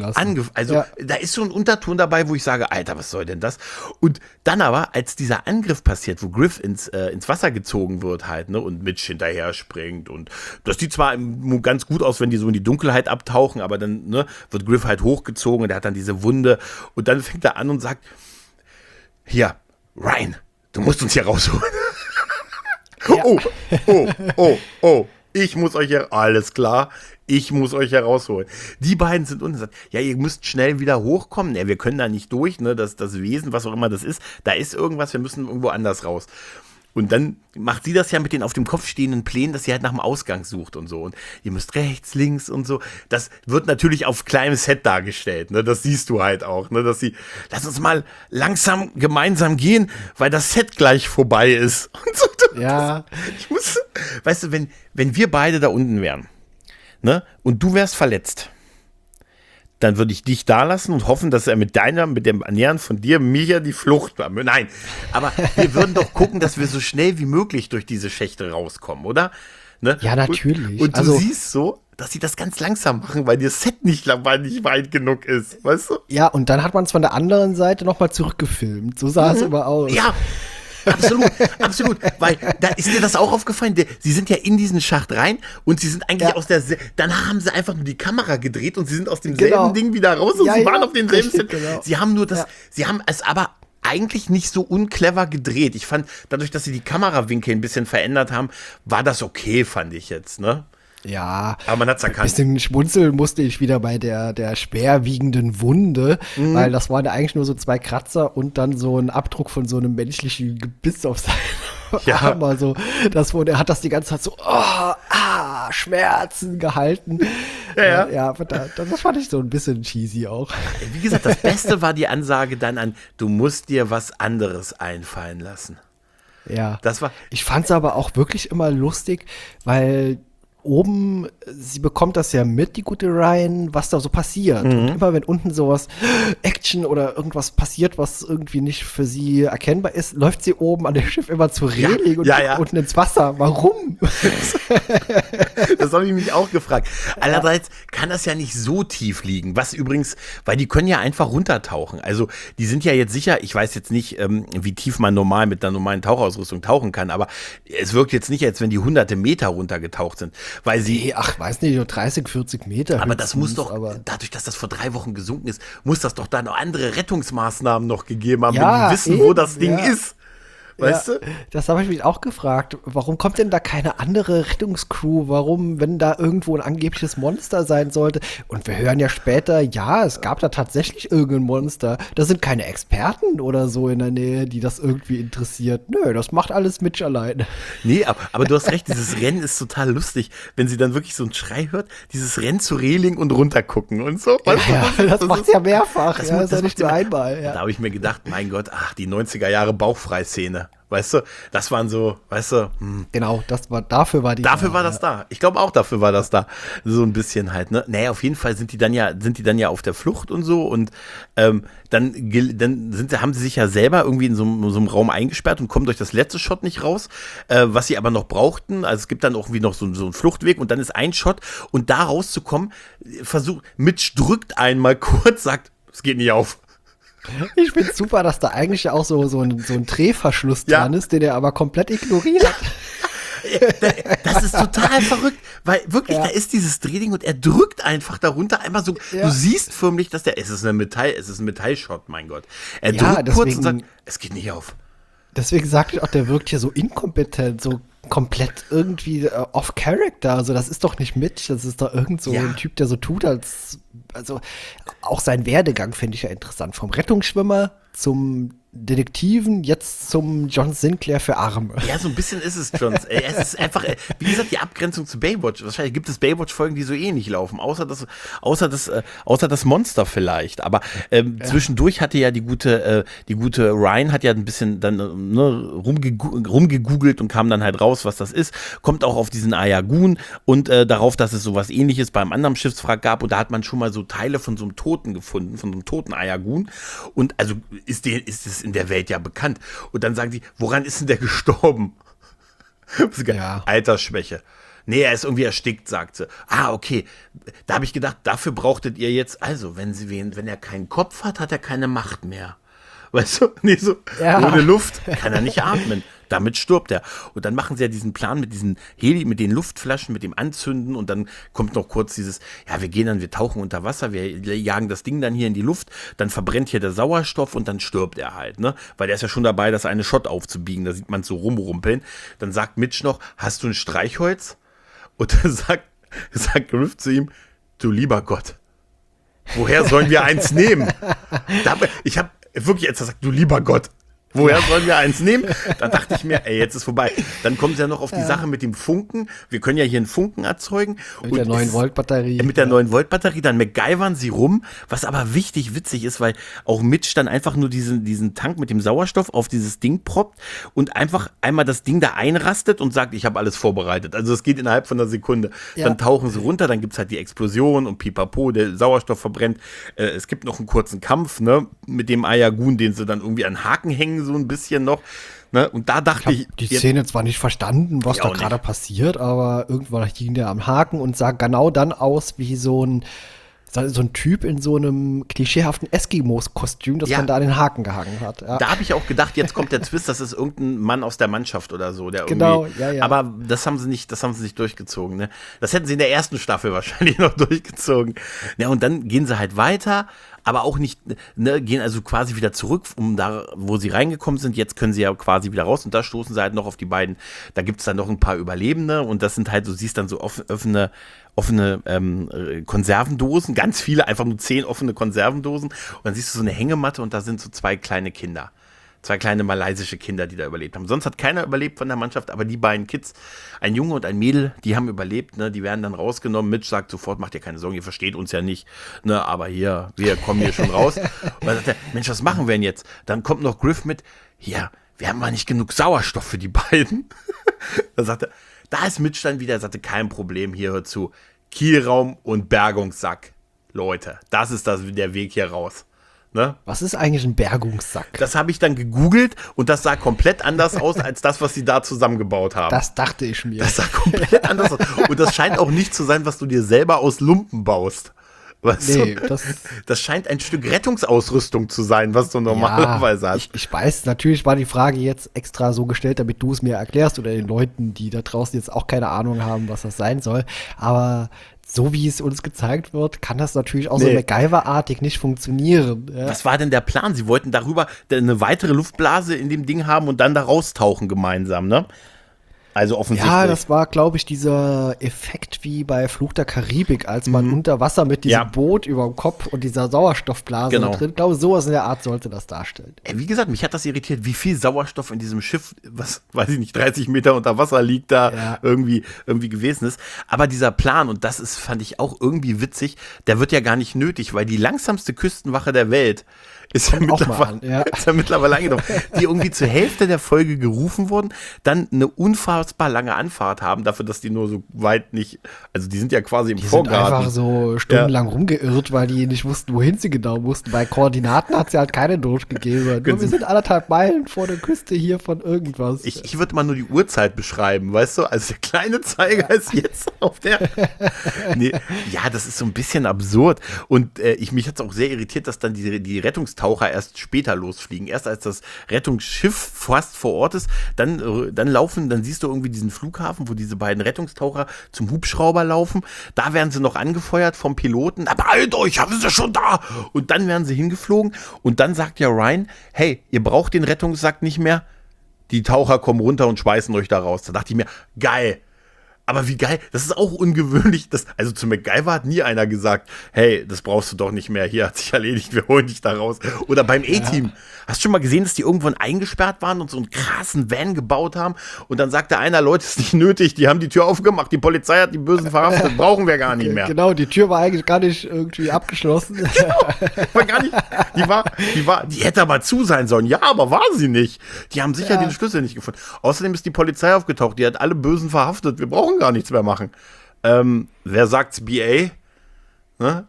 da ist so ein Unterton dabei, wo ich sage, Alter, was soll denn das? Und dann aber, als dieser Angriff passiert, wo Griff ins Wasser gezogen wird halt, ne, und Mitch hinterher springt und das sieht zwar ganz gut aus, wenn die so in die Dunkelheit abtauchen, aber dann, ne, wird Griff halt hochgezogen und er hat dann diese Wunde und dann fängt er an und sagt, hier, Ryan, du musst uns hier rausholen. Ja. Ich muss euch alles klar, ich muss euch herausholen. Die beiden sind unten und sagen, ja, ihr müsst schnell wieder hochkommen. Ja, wir können da nicht durch, ne, das Wesen, was auch immer das ist, da ist irgendwas, wir müssen irgendwo anders raus. Und dann macht sie das ja mit den auf dem Kopf stehenden Plänen, dass sie halt nach dem Ausgang sucht und so. Und ihr müsst rechts, links und so. Das wird natürlich auf kleinem Set dargestellt, ne? Das siehst du halt auch, ne? Dass sie, lass uns mal langsam gemeinsam gehen, weil das Set gleich vorbei ist. Und so, ja. Weißt du, wenn wir beide da unten wären, ne? Und du wärst verletzt, dann würde ich dich da lassen und hoffen, dass er mit dem Ernähren von dir mir die Flucht war. Nein, aber wir würden doch gucken, dass wir so schnell wie möglich durch diese Schächte rauskommen, oder? Ne? Ja, natürlich. Und du siehst so, dass sie das ganz langsam machen, weil das Set nicht weit genug ist, weißt du? Ja, und dann hat man es von der anderen Seite nochmal zurückgefilmt. So sah es immer aus. Ja. Absolut, weil da ist dir das auch aufgefallen, sie sind ja in diesen Schacht rein und sie sind eigentlich danach haben sie einfach nur die Kamera gedreht und sie sind aus demselben Ding wieder raus und sie waren auf denselben Set. Genau. Sie haben sie haben es aber eigentlich nicht so unclever gedreht. Ich fand, dadurch, dass sie die Kamerawinkel ein bisschen verändert haben, war das okay, fand ich jetzt, ne? Ja, Aber man hat's ein erkannt. bisschen schmunzeln musste ich wieder bei der schwerwiegenden Wunde, weil das waren ja eigentlich nur so 2 Kratzer und dann so ein Abdruck von so einem menschlichen Gebiss auf seinem Ja. Arm. Also er hat das die ganze Zeit so, Schmerzen gehalten. Ja. Ja, das fand ich so ein bisschen cheesy auch. Wie gesagt, das Beste war die Ansage dann an, du musst dir was anderes einfallen lassen. Ja. Das war, Ich fand es aber auch wirklich immer lustig, weil oben, sie bekommt das ja mit, die gute Ryan, was da so passiert. Und immer wenn unten sowas Action oder irgendwas passiert, was irgendwie nicht für sie erkennbar ist, läuft sie oben an dem Schiff immer zur Reling und ja. unten ins Wasser. Warum? das habe ich mich auch gefragt. Allerdings kann das ja nicht so tief liegen, was übrigens, weil die können ja einfach runtertauchen. Also die sind ja jetzt sicher, ich weiß jetzt nicht, wie tief man normal mit einer normalen Tauchausrüstung tauchen kann, aber es wirkt jetzt nicht, als wenn die hunderte Meter runtergetaucht sind, weil sie Weiß nicht, nur 30, 40 Meter. aber das muss doch, aber dadurch, dass das vor 3 Wochen gesunken ist, muss das doch da noch andere Rettungsmaßnahmen noch gegeben haben, Ja, wenn die wissen, wo eben, das Ding ja. ist. Weißt ja, du? Das habe ich mich auch gefragt. Warum kommt denn da keine andere Rettungscrew? Warum, wenn da irgendwo ein angebliches Monster sein sollte? Und wir hören ja später, ja, es gab da tatsächlich irgendein Monster. Da sind keine Experten oder so in der Nähe, die das irgendwie interessiert. Nö, das macht alles Mitch alleine. Nee, aber du hast recht, dieses Rennen ist total lustig, wenn sie dann wirklich so einen Schrei hört, dieses Rennen zu Reling und runtergucken und so. Weißt du, Das macht ist- ja mehrfach. das Ja, macht- ist ja das nicht macht nur immer- einmal. Ja. Da habe ich mir gedacht, mein Gott, die 90er Jahre Bauchfrei-Szene. Weißt du, das waren so, weißt du, Genau, dafür war die. dafür war das da. Ich glaube auch, dafür war das da. So ein bisschen halt, ne? Naja, auf jeden Fall sind die dann ja auf der Flucht und so und dann haben sie sich ja selber irgendwie in so einem Raum eingesperrt und kommen durch das letzte Shot nicht raus, was sie aber noch brauchten. Also es gibt dann auch irgendwie noch so einen Fluchtweg und dann ist ein Shot und da rauszukommen, Mitch drückt einmal kurz, sagt, es geht nicht auf. Ich finde super, dass da eigentlich auch so ein Drehverschluss Ja. dran ist, den er aber komplett ignoriert. Das ist total verrückt, weil wirklich, Ja. da ist dieses Drehding und er drückt einfach darunter einmal so, Ja. du siehst förmlich, dass es ist ein Metallshot, mein Gott. Er Ja, drückt kurz und deswegen- sagt, es geht nicht auf. Deswegen sagte ich auch, der wirkt hier so inkompetent, so komplett irgendwie off-Character. Also das ist doch nicht Mitch, das ist doch irgend so Ja. ein Typ, der so tut, also auch sein Werdegang finde ich ja interessant. Vom Rettungsschwimmer zum Detektiven, jetzt zum John Sinclair für Arme. Ja, so ein bisschen ist es schon. Es ist einfach, wie gesagt, die Abgrenzung zu Baywatch. Wahrscheinlich gibt es Baywatch-Folgen, die so ähnlich laufen, außer das Monster vielleicht. Aber zwischendurch hatte ja die gute Ryan hat ja ein bisschen dann rumgegoogelt und kam dann halt raus, was das ist. Kommt auch auf diesen Ayagun und darauf, dass es sowas Ähnliches beim anderen Schiffswrack gab. Und da hat man schon mal so Teile von so einem Toten gefunden, von so einem toten Ayagun. Und also ist es in der Welt ja bekannt. Und dann sagen sie, woran ist denn der gestorben? Ja. Altersschwäche. Nee, er ist irgendwie erstickt, sagt sie. Okay. Da habe ich gedacht, dafür brauchtet ihr jetzt, also, wenn er keinen Kopf hat, hat er keine Macht mehr. Weißt du? Nee, so, Ja. ohne Luft kann er nicht atmen. Damit stirbt er. Und dann machen sie ja diesen Plan mit diesen mit den Luftflaschen, mit dem Anzünden und dann kommt noch kurz dieses, ja, wir tauchen unter Wasser, wir jagen das Ding dann hier in die Luft, dann verbrennt hier der Sauerstoff und dann stirbt er halt, ne? Weil der ist ja schon dabei, das eine Shot aufzubiegen, da sieht man es so rumrumpeln. Dann sagt Mitch noch, hast du ein Streichholz? Und dann sagt Griff zu ihm, du lieber Gott, woher sollen wir eins nehmen? Ich habe wirklich jetzt gesagt, du lieber Gott. Woher sollen wir eins nehmen? Da dachte ich mir, jetzt ist vorbei. Dann kommt es ja noch auf die Sache mit dem Funken. Wir können ja hier einen Funken erzeugen. Mit der 9-Volt-Batterie. Mit der 9-Volt-Batterie, dann MacGyvern sie rum, was aber witzig ist, weil auch Mitch dann einfach nur diesen Tank mit dem Sauerstoff auf dieses Ding proppt und einfach einmal das Ding da einrastet und sagt, ich habe alles vorbereitet. Also es geht innerhalb von einer Sekunde. Ja. Dann tauchen sie runter, dann gibt es halt die Explosion und pipapo, der Sauerstoff verbrennt. Es gibt noch einen kurzen Kampf, ne, mit dem Ayagun, den sie dann irgendwie an Haken hängen, so ein bisschen noch. Ne? Und da dachte ich. Die Szene zwar nicht verstanden, was Ich da auch gerade nicht. passiert, aber irgendwann ging der am Haken und sah genau dann aus wie so ein So ein Typ in so einem klischeehaften Eskimos-Kostüm, das man da an den Haken gehangen hat. Ja. Da habe ich auch gedacht, jetzt kommt der Twist, das ist irgendein Mann aus der Mannschaft oder so, der genau, irgendwie. Aber das haben sie nicht durchgezogen. Ne? Das hätten sie in der ersten Staffel wahrscheinlich noch durchgezogen. Ja, und dann gehen sie halt weiter, aber auch nicht, ne, gehen also quasi wieder zurück, da, wo sie reingekommen sind. Jetzt können sie ja quasi wieder raus und da stoßen sie halt noch auf die beiden. Da gibt es dann noch ein paar Überlebende und das sind halt, du siehst dann so offene Konservendosen, ganz viele, einfach nur 10 offene Konservendosen und dann siehst du so eine Hängematte und da sind so 2 kleine Kinder. 2 kleine malaysische Kinder, die da überlebt haben. Sonst hat keiner überlebt von der Mannschaft, aber die beiden Kids, ein Junge und ein Mädel, die haben überlebt, ne? Die werden dann rausgenommen. Mitch sagt sofort, macht dir keine Sorgen, ihr versteht uns ja nicht, ne? Aber hier, wir kommen hier schon raus. Und dann sagt er, Mensch, was machen wir denn jetzt? Dann kommt noch Griff mit, hier, wir haben mal nicht genug Sauerstoff für die beiden. Dann sagt er, da ist Mitch dann wieder, er sagte, kein Problem, hier hör zu, Kielraum und Bergungssack. Leute, das ist der Weg hier raus. Ne? Was ist eigentlich ein Bergungssack? Das habe ich dann gegoogelt und das sah komplett anders aus als das, was sie da zusammengebaut haben. Das dachte ich mir. Das sah komplett anders aus. Und das scheint auch nicht zu sein, was du dir selber aus Lumpen baust. Weißt du? Das scheint ein Stück Rettungsausrüstung zu sein, was du normalerweise hast. Ich weiß, natürlich war die Frage jetzt extra so gestellt, damit du es mir erklärst oder den Leuten, die da draußen jetzt auch keine Ahnung haben, was das sein soll. Aber so wie es uns gezeigt wird, kann das natürlich auch so MacGyver-artig nicht funktionieren. Ja. Was war denn der Plan? Sie wollten darüber eine weitere Luftblase in dem Ding haben und dann da raustauchen gemeinsam, ne? Also offensichtlich. Ja, das war, glaube ich, dieser Effekt wie bei Fluch der Karibik, als man unter Wasser mit diesem Boot über dem Kopf und dieser Sauerstoffblase drin, ich glaube, sowas in der Art sollte das darstellen. Wie gesagt, mich hat das irritiert, wie viel Sauerstoff in diesem Schiff, was, weiß ich nicht, 30 Meter unter Wasser liegt, da irgendwie gewesen ist. Aber dieser Plan, und das ist, fand ich auch irgendwie witzig, der wird ja gar nicht nötig, weil die langsamste Küstenwache der Welt ist ja mittlerweile angenommen, die irgendwie zur Hälfte der Folge gerufen wurden, dann eine unfassbar lange Anfahrt haben, dafür, dass die nur so weit nicht, also die sind ja quasi im Vorgarten. Die sind einfach so stundenlang rumgeirrt, weil die nicht wussten, wohin sie genau mussten. Bei Koordinaten hat sie halt keine durchgegeben. Nur wir sind 1,5 Meilen vor der Küste hier von irgendwas. Ich würde mal nur die Uhrzeit beschreiben, weißt du? Also der kleine Zeiger ist jetzt auf der. Nee, ja, das ist so ein bisschen absurd. Und mich hat es auch sehr irritiert, dass dann die Rettungstaucher erst später losfliegen. Erst als das Rettungsschiff fast vor Ort ist, dann siehst du irgendwie diesen Flughafen, wo diese beiden Rettungstaucher zum Hubschrauber laufen. Da werden sie noch angefeuert vom Piloten. Aber beeilt euch, haben sie schon da! Und dann werden sie hingeflogen. Und dann sagt ja Ryan, hey, ihr braucht den Rettungssack nicht mehr. Die Taucher kommen runter und schmeißen euch da raus. Da dachte ich mir, geil. Aber wie geil, das ist auch ungewöhnlich. Also zu MacGyver hat nie einer gesagt, hey, das brauchst du doch nicht mehr, hier hat sich erledigt, wir holen dich da raus. Oder beim A-Team. Hast du schon mal gesehen, dass die irgendwann eingesperrt waren und so einen krassen Van gebaut haben? Und dann sagte einer, Leute, ist nicht nötig, die haben die Tür aufgemacht, die Polizei hat die Bösen verhaftet, brauchen wir gar nicht mehr. Genau, die Tür war eigentlich gar nicht irgendwie abgeschlossen. War gar nicht, die hätte aber zu sein sollen. Ja, aber war sie nicht. Die haben sicher den Schlüssel nicht gefunden. Außerdem ist die Polizei aufgetaucht, die hat alle Bösen verhaftet, wir brauchen gar nichts mehr machen. Wer sagt's, BA? Ne?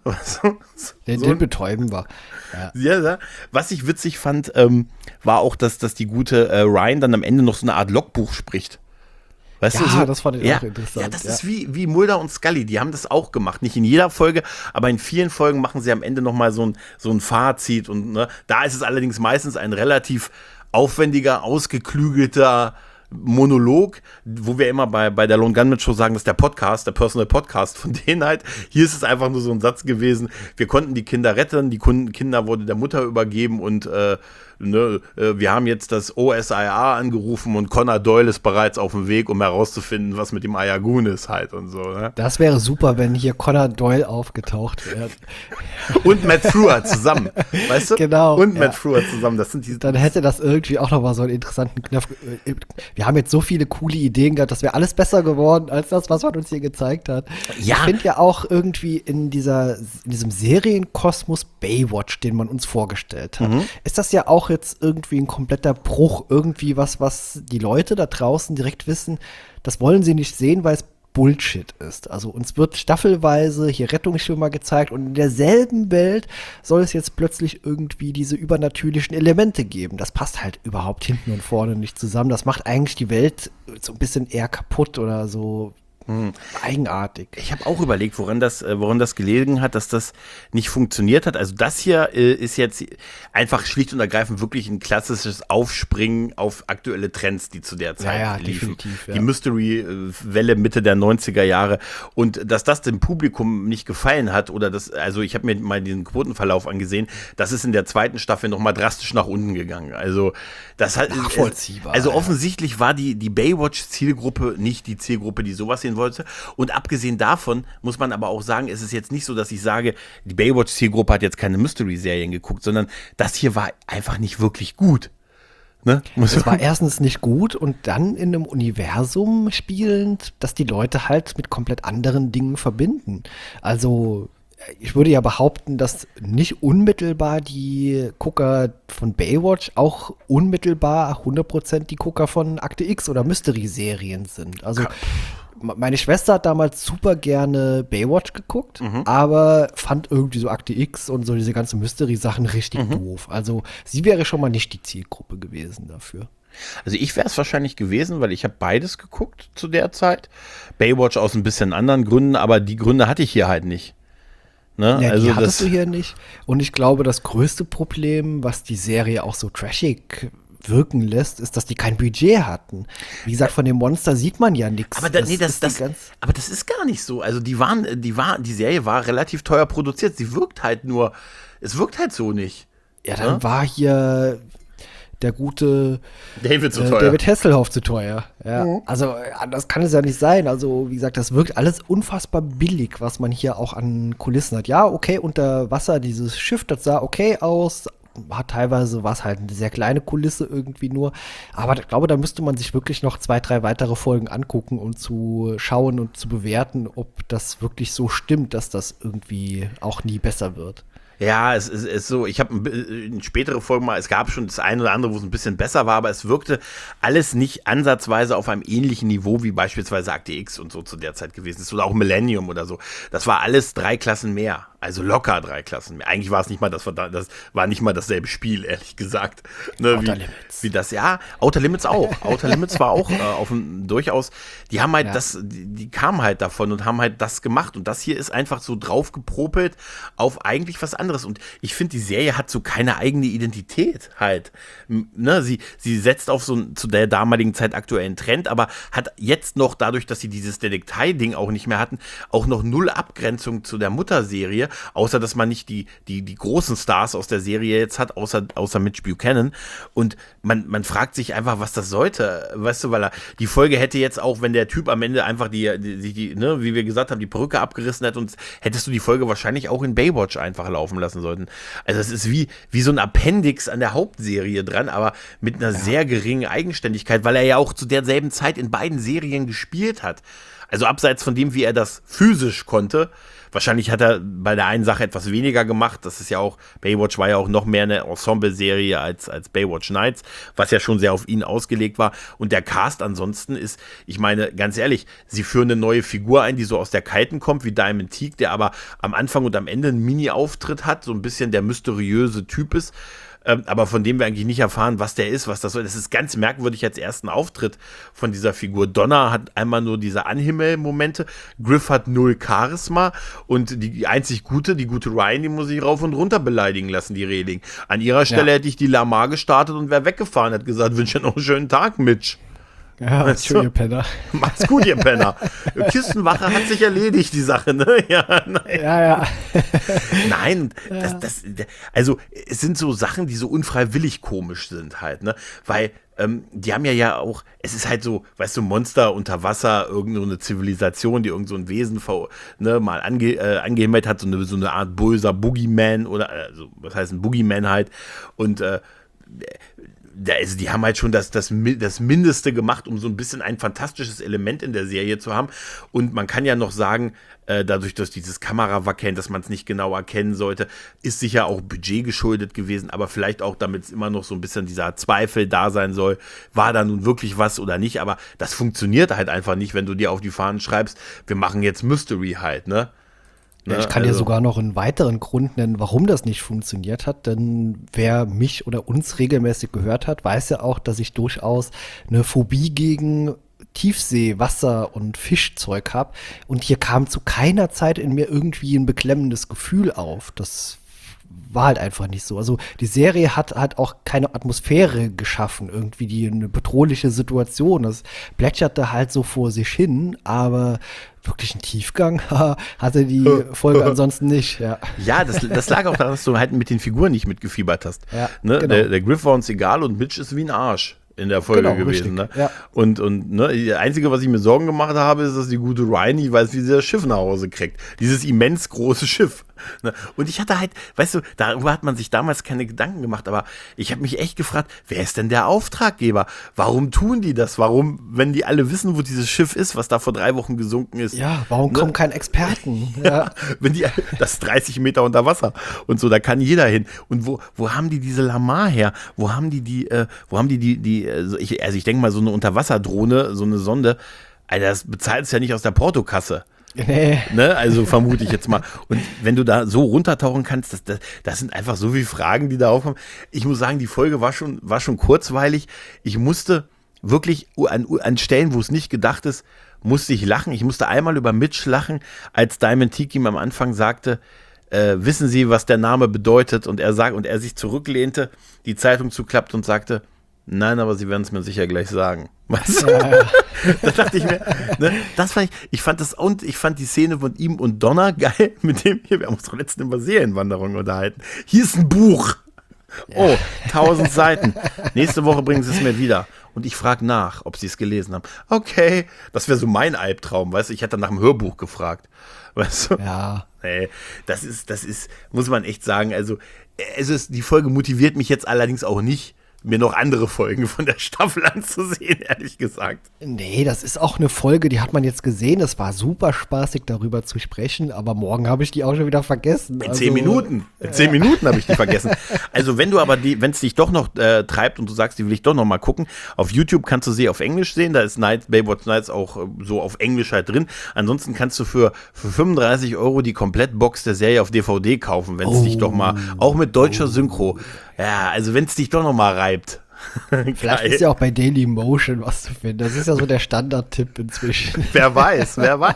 Den betäuben wir. Ja. Was ich witzig fand, war auch, dass die gute Ryan dann am Ende noch so eine Art Logbuch spricht. Weißt du, so, das fand ich auch interessant. Ja, das ist wie Mulder und Scully, die haben das auch gemacht. Nicht in jeder Folge, aber in vielen Folgen machen sie am Ende nochmal so ein Fazit. Und ne, da ist es allerdings meistens ein relativ aufwendiger, ausgeklügelter Monolog, wo wir immer bei der Lone Gunman Show sagen, das ist der Personal Podcast von denen halt. Hier ist es einfach nur so ein Satz gewesen, wir konnten die Kinder retten, die Kinder wurde der Mutter übergeben und wir haben jetzt das OSIR angerufen und Connor Doyle ist bereits auf dem Weg, um herauszufinden, was mit dem Ayagun ist halt und so. Ne? Das wäre super, wenn hier Connor Doyle aufgetaucht wäre. Und Matt Frewer zusammen, weißt du? Genau. Und Matt Frewer zusammen. Das sind Dann hätte das irgendwie auch nochmal so einen interessanten Knopf. Wir haben jetzt so viele coole Ideen gehabt, das wäre alles besser geworden, als das, was man uns hier gezeigt hat. Ja. Ich finde ja auch irgendwie in diesem Serienkosmos Baywatch, den man uns vorgestellt hat, ist das ja auch jetzt irgendwie ein kompletter Bruch, irgendwie was die Leute da draußen direkt wissen, das wollen sie nicht sehen, weil es Bullshit ist. Also uns wird staffelweise hier Rettungsschwimmer gezeigt und in derselben Welt soll es jetzt plötzlich irgendwie diese übernatürlichen Elemente geben. Das passt halt überhaupt hinten und vorne nicht zusammen. Das macht eigentlich die Welt so ein bisschen eher kaputt oder so. eigenartig. Ich habe auch überlegt, woran das gelegen hat, dass das nicht funktioniert hat. Also das hier ist jetzt einfach schlicht und ergreifend wirklich ein klassisches Aufspringen auf aktuelle Trends, die zu der Zeit liefen. Definitiv, ja. Die Mystery-Welle Mitte der 90er Jahre. Und dass das dem Publikum nicht gefallen hat, oder also ich habe mir mal diesen Quotenverlauf angesehen, das ist in der zweiten Staffel nochmal drastisch nach unten gegangen. Also das hat nachvollziehbar. Also offensichtlich war die Baywatch-Zielgruppe nicht die Zielgruppe, die sowas sehen wollte. Und abgesehen davon muss man aber auch sagen, es ist jetzt nicht so, dass ich sage, die Baywatch-Zielgruppe hat jetzt keine Mystery-Serien geguckt, sondern das hier war einfach nicht wirklich gut. Ne? Es war erstens nicht gut und dann in einem Universum spielend, das die Leute halt mit komplett anderen Dingen verbinden. Also ich würde ja behaupten, dass nicht unmittelbar die Gucker von Baywatch auch unmittelbar 100% die Gucker von Akte X oder Mystery-Serien sind. Also meine Schwester hat damals super gerne Baywatch geguckt, aber fand irgendwie so Akte X und so diese ganzen Mystery-Sachen richtig doof. Also sie wäre schon mal nicht die Zielgruppe gewesen dafür. Also ich wäre es wahrscheinlich gewesen, weil ich habe beides geguckt zu der Zeit. Baywatch aus ein bisschen anderen Gründen, aber die Gründe hatte ich hier halt nicht. Ne? Ja, also die hattest du hier nicht. Und ich glaube, das größte Problem, was die Serie auch so trashig wirken lässt, ist, dass die kein Budget hatten. Wie gesagt, von dem Monster sieht man ja nichts. Aber das ist gar nicht so. Also die Serie war relativ teuer produziert. Es wirkt halt so nicht. Ja, dann war hier der gute David zu teuer. David Hasselhoff zu teuer. Ja. Also anders kann es ja nicht sein. Also wie gesagt, das wirkt alles unfassbar billig, was man hier auch an Kulissen hat. Ja, okay, unter Wasser dieses Schiff, das sah okay aus. Teilweise war es halt eine sehr kleine Kulisse irgendwie nur. Aber ich glaube, da müsste man sich wirklich noch 2, 3 weitere Folgen angucken, um zu schauen und zu bewerten, ob das wirklich so stimmt, dass das irgendwie auch nie besser wird. Ja, es ist so, ich habe in spätere Folgen mal, es gab schon das eine oder andere, wo es ein bisschen besser war, aber es wirkte alles nicht ansatzweise auf einem ähnlichen Niveau wie beispielsweise Akte X und so zu der Zeit gewesen ist oder auch Millennium oder so. Das war alles 3 Klassen mehr, also locker 3 Klassen mehr. Eigentlich war es nicht mal, das war nicht mal dasselbe Spiel, ehrlich gesagt. Ne, Outer Limits. Wie das, ja, Outer Limits auch. Outer Limits war auch durchaus, die haben halt die kamen halt davon und haben halt das gemacht und das hier ist einfach so draufgepropelt auf eigentlich was anderes. Und ich finde, die Serie hat so keine eigene Identität halt. Ne, sie setzt auf so zu der damaligen Zeit aktuellen Trend, aber hat jetzt noch, dadurch, dass sie dieses Detektei-Ding auch nicht mehr hatten, auch noch null Abgrenzung zu der Mutterserie, außer dass man nicht die großen Stars aus der Serie jetzt hat, außer Mitch Buchanan. Und man fragt sich einfach, was das sollte. Weißt du, weil die Folge hätte jetzt auch, wenn der Typ am Ende einfach die wie wir gesagt haben, die Perücke abgerissen hätte, und hättest du die Folge wahrscheinlich auch in Baywatch einfach laufen lassen sollten. Also es ist wie so ein Appendix an der Hauptserie dran, aber mit einer sehr geringen Eigenständigkeit, weil er ja auch zu derselben Zeit in beiden Serien gespielt hat. Also abseits von dem, wie er das physisch konnte, wahrscheinlich hat er bei der einen Sache etwas weniger gemacht. Das ist ja auch, Baywatch war ja auch noch mehr eine Ensemble-Serie als Baywatch Nights, was ja schon sehr auf ihn ausgelegt war. Und der Cast ansonsten ist, ich meine, ganz ehrlich, sie führen eine neue Figur ein, die so aus der Kalten kommt, wie Diamond Teague, der aber am Anfang und am Ende einen Mini-Auftritt hat, so ein bisschen der mysteriöse Typ ist. Aber von dem wir eigentlich nicht erfahren, was der ist, was das soll. Das ist ganz merkwürdig als ersten Auftritt von dieser Figur. Donna hat einmal nur diese Anhimmel-Momente, Griff hat 0 Charisma und die einzig gute Ryan, die muss ich rauf und runter beleidigen lassen, die Reling. An ihrer Stelle hätte ich die Lamar gestartet und wäre weggefahren, hat gesagt, wünsche dir noch einen schönen Tag, Mitch. Ja, schön, ihr Penner. Macht's gut, ihr Penner. Küstenwache hat sich erledigt, die Sache, ne? Ja, nein. Ja. Nein, also es sind so Sachen, die so unfreiwillig komisch sind halt, ne? Weil die haben ja auch, es ist halt so, weißt du, Monster unter Wasser, irgendeine Zivilisation, die irgend so ein Wesen mal angehimmelt hat, so eine Art böser Boogeyman oder, also was heißt ein Boogeyman halt, und also die haben halt schon das Mindeste gemacht, um so ein bisschen ein fantastisches Element in der Serie zu haben. Und man kann ja noch sagen, dadurch, dass dieses Kamerawackeln, dass man es nicht genau erkennen sollte, ist sicher auch Budget geschuldet gewesen, aber vielleicht auch, damit es immer noch so ein bisschen dieser Zweifel da sein soll, war da nun wirklich was oder nicht. Aber das funktioniert halt einfach nicht, wenn du dir auf die Fahnen schreibst, wir machen jetzt Mystery halt, ne? Ja, ich kann dir sogar noch einen weiteren Grund nennen, warum das nicht funktioniert hat, denn wer mich oder uns regelmäßig gehört hat, weiß ja auch, dass ich durchaus eine Phobie gegen Tiefsee, Wasser und Fischzeug habe. Und hier kam zu keiner Zeit in mir irgendwie ein beklemmendes Gefühl auf. Das war halt einfach nicht so. Also die Serie hat auch keine Atmosphäre geschaffen, irgendwie eine bedrohliche Situation. Das plätscherte halt so vor sich hin, aber wirklich einen Tiefgang hatte die Folge ansonsten nicht. Ja, das lag auch daran, dass du halt mit den Figuren nicht mitgefiebert hast. Ja, ne? genau. Der Griff war uns egal und Mitch ist wie ein Arsch in der Folge gewesen. Ne? Ja. Und ne, das Einzige, was ich mir Sorgen gemacht habe, ist, dass die gute Ryan nicht weiß, wie sie das Schiff nach Hause kriegt. Dieses immens große Schiff. Ne? Und ich hatte halt, weißt du, darüber hat man sich damals keine Gedanken gemacht, aber ich habe mich echt gefragt, wer ist denn der Auftraggeber? Warum tun die das? Warum, wenn die alle wissen, wo dieses Schiff ist, was da vor 3 Wochen gesunken ist? Ja, warum kommen keine Experten? Ja, wenn das ist 30 Meter unter Wasser und so, da kann jeder hin. Und wo haben die diese Lamar her? Wo haben die ich denke mal, so eine Unterwasserdrohne, so eine Sonde, Alter, das bezahlt es ja nicht aus der Portokasse. Nee. Ne? Also vermute ich jetzt mal. Und wenn du da so runtertauchen kannst, das sind einfach so viele Fragen, die da aufkommen. Ich muss sagen, die Folge war schon kurzweilig. Ich musste wirklich an Stellen, wo es nicht gedacht ist, musste ich lachen. Ich musste einmal über Mitch lachen, als Diamond Tiki ihm am Anfang sagte, wissen Sie, was der Name bedeutet? Und er sich zurücklehnte, die Zeitung zuklappt und sagte, nein, aber Sie werden es mir sicher gleich sagen. Weißt du? Ja. Da dachte ich mir, ne, ich fand die Szene von ihm und Donna geil, mit dem wir haben uns doch letztens über Serienwanderung unterhalten. Hier ist ein Buch. Oh, 1000 Seiten. Nächste Woche bringen sie es mir wieder. Und ich frage nach, ob sie es gelesen haben. Okay, das wäre so mein Albtraum, weißt du, ich hätte nach dem Hörbuch gefragt. Weißt du? Ja. Nee, das ist, muss man echt sagen, also die Folge motiviert mich jetzt allerdings auch nicht, mir noch andere Folgen von der Staffel anzusehen, ehrlich gesagt. Nee, das ist auch eine Folge, die hat man jetzt gesehen. Es war super spaßig, darüber zu sprechen, aber morgen habe ich die auch schon wieder vergessen. In 10 Minuten. In 10 Minuten habe ich die vergessen. Also wenn es dich doch noch treibt und du sagst, die will ich doch noch mal gucken, auf YouTube kannst du sie auf Englisch sehen, da ist Baywatch Nights auch so auf Englisch halt drin. Ansonsten kannst du für 35 € die Komplettbox der Serie auf DVD kaufen, wenn es dich doch mal, auch mit deutscher Synchro. Ja, also wenn es dich doch noch mal reibt. Vielleicht ist ja auch bei Dailymotion was zu finden. Das ist ja so der Standardtipp inzwischen. Wer weiß.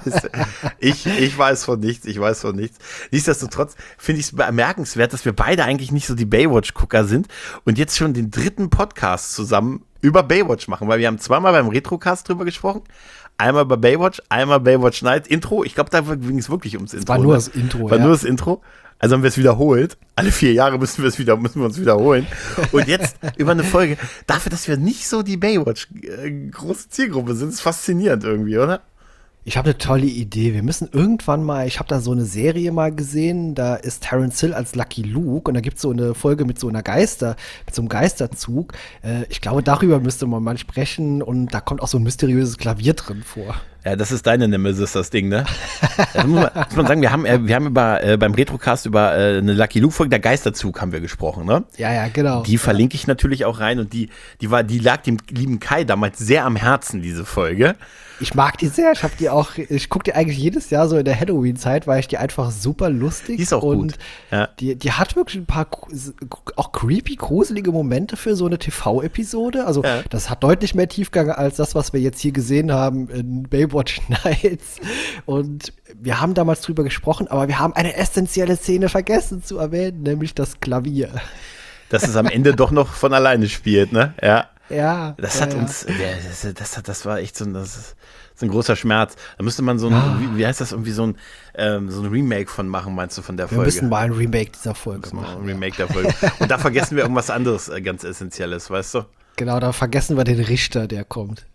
Ich weiß von nichts. Nichtsdestotrotz finde ich es bemerkenswert, dass wir beide eigentlich nicht so die Baywatch-Gucker sind und jetzt schon den 3. Podcast zusammen über Baywatch machen, weil wir haben zweimal beim Retrocast drüber gesprochen. Einmal bei Baywatch, einmal Baywatch Night Intro. Ich glaube, da ging es wirklich ums Intro. War nur das Intro, War nur das Intro. Also haben wir es wiederholt. Alle 4 Jahre müssen wir uns wiederholen. Und jetzt über eine Folge. Dafür, dass wir nicht so die Baywatch große Zielgruppe sind, ist faszinierend irgendwie, oder? Ich habe eine tolle Idee. Wir müssen irgendwann mal, ich habe da so eine Serie mal gesehen, da ist Terence Hill als Lucky Luke und da gibt es so eine Folge mit so einem Geisterzug. Ich glaube, darüber müsste man mal sprechen und da kommt auch so ein mysteriöses Klavier drin vor. Ja, das ist deine Nemesis, das Ding, ne? Das muss man sagen, wir haben beim Retrocast über eine Lucky Luke-Folge, der Geisterzug haben wir gesprochen, ne? Ja, genau. Die verlinke ich natürlich auch rein und die lag dem lieben Kai damals sehr am Herzen, diese Folge. Ich mag die sehr. Ich gucke die eigentlich jedes Jahr so in der Halloween-Zeit, weil ich die einfach super lustig. Die ist auch gut. Ja. Die hat wirklich ein paar auch creepy, gruselige Momente für so eine TV-Episode. Also das hat deutlich mehr Tiefgang als das, was wir jetzt hier gesehen haben in Baywatch Nights. Und wir haben damals drüber gesprochen, aber wir haben eine essentielle Szene vergessen zu erwähnen, nämlich das Klavier. Dass es am Ende doch noch von alleine spielt, ne? Ja. Ja. Das hat uns, das war echt so ein großer Schmerz. Da müsste man so ein, wie heißt das, irgendwie so ein Remake von machen, meinst du, von der Folge? Wir müssen mal ein Remake dieser Folge machen. Ein Remake der Folge. Und da vergessen wir irgendwas anderes ganz Essentielles, weißt du? Genau, da vergessen wir den Richter, der kommt.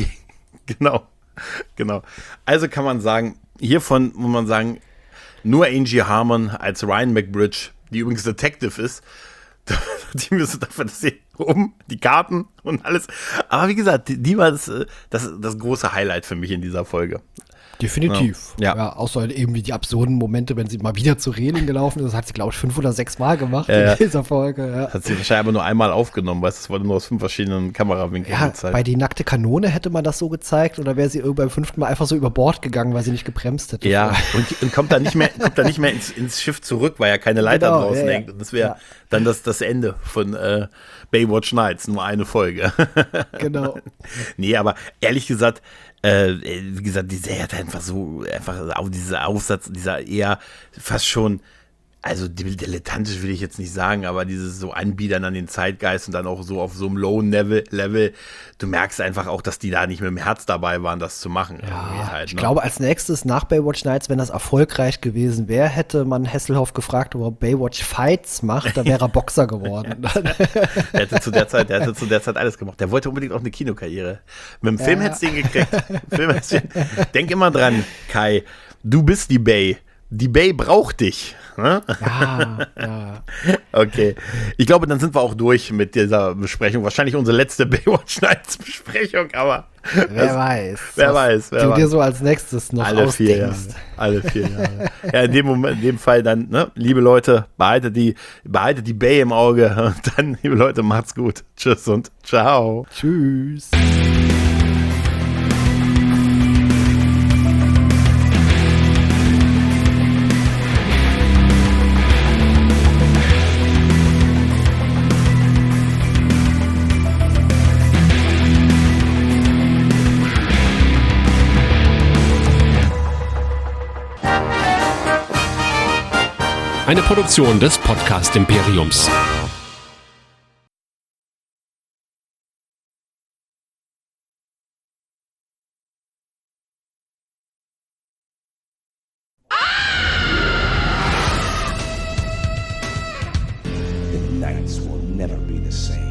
Genau. Also kann man sagen, hiervon muss man sagen, nur Angie Harmon als Ryan McBridge, die übrigens Detective ist, die müssen dafür das sehen, die Karten und alles. Aber wie gesagt, die war das große Highlight für mich in dieser Folge. Definitiv. Ja. Außer irgendwie die absurden Momente, wenn sie mal wieder zu Reling gelaufen ist. Das hat sie, glaube ich, 5 oder 6 Mal gemacht in dieser Folge. Ja. Hat sie wahrscheinlich aber nur einmal aufgenommen, weil es wurde nur aus 5 verschiedenen Kamerawinkeln gezeigt. Bei Die nackte Kanone hätte man das so gezeigt oder wäre sie beim 5. Mal einfach so über Bord gegangen, weil sie nicht gebremst hätte. Ja, und kommt dann nicht mehr ins Schiff zurück, weil ja keine Leiter draußen hängt. Und das wäre dann das Ende von Baywatch Nights, nur eine Folge. Genau. Nee, aber ehrlich gesagt, wie gesagt, die Serie hat einfach auch dieser Aufsatz, dieser eher fast schon, also dilettantisch will ich jetzt nicht sagen, aber dieses so Anbiedern an den Zeitgeist und dann auch so auf so einem Low-Level, du merkst einfach auch, dass die da nicht mit dem Herz dabei waren, das zu machen. Ich glaube, als nächstes nach Baywatch Nights, wenn das erfolgreich gewesen wäre, hätte man Hasselhoff gefragt, ob er Baywatch Fights macht, da wäre er Boxer geworden. Der hätte zu der Zeit alles gemacht. Der wollte unbedingt auch eine Kinokarriere. Mit dem Film hättest du ihn gekriegt. Denk immer dran, Kai, du bist die Bay. Die Bay braucht dich. Ne? Ja. Okay. Ich glaube, dann sind wir auch durch mit dieser Besprechung. Wahrscheinlich unsere letzte Baywatch Nights Besprechung, aber wer weiß. Wer weiß. Du dir so als nächstes noch ausdenkst. Alle 4 Jahre. Ja, in dem Fall dann, ne, liebe Leute, behaltet die Bay im Auge. Und dann, liebe Leute, macht's gut. Tschüss und ciao. Tschüss. Eine Produktion des Podcast Imperiums. The nights will never be the same.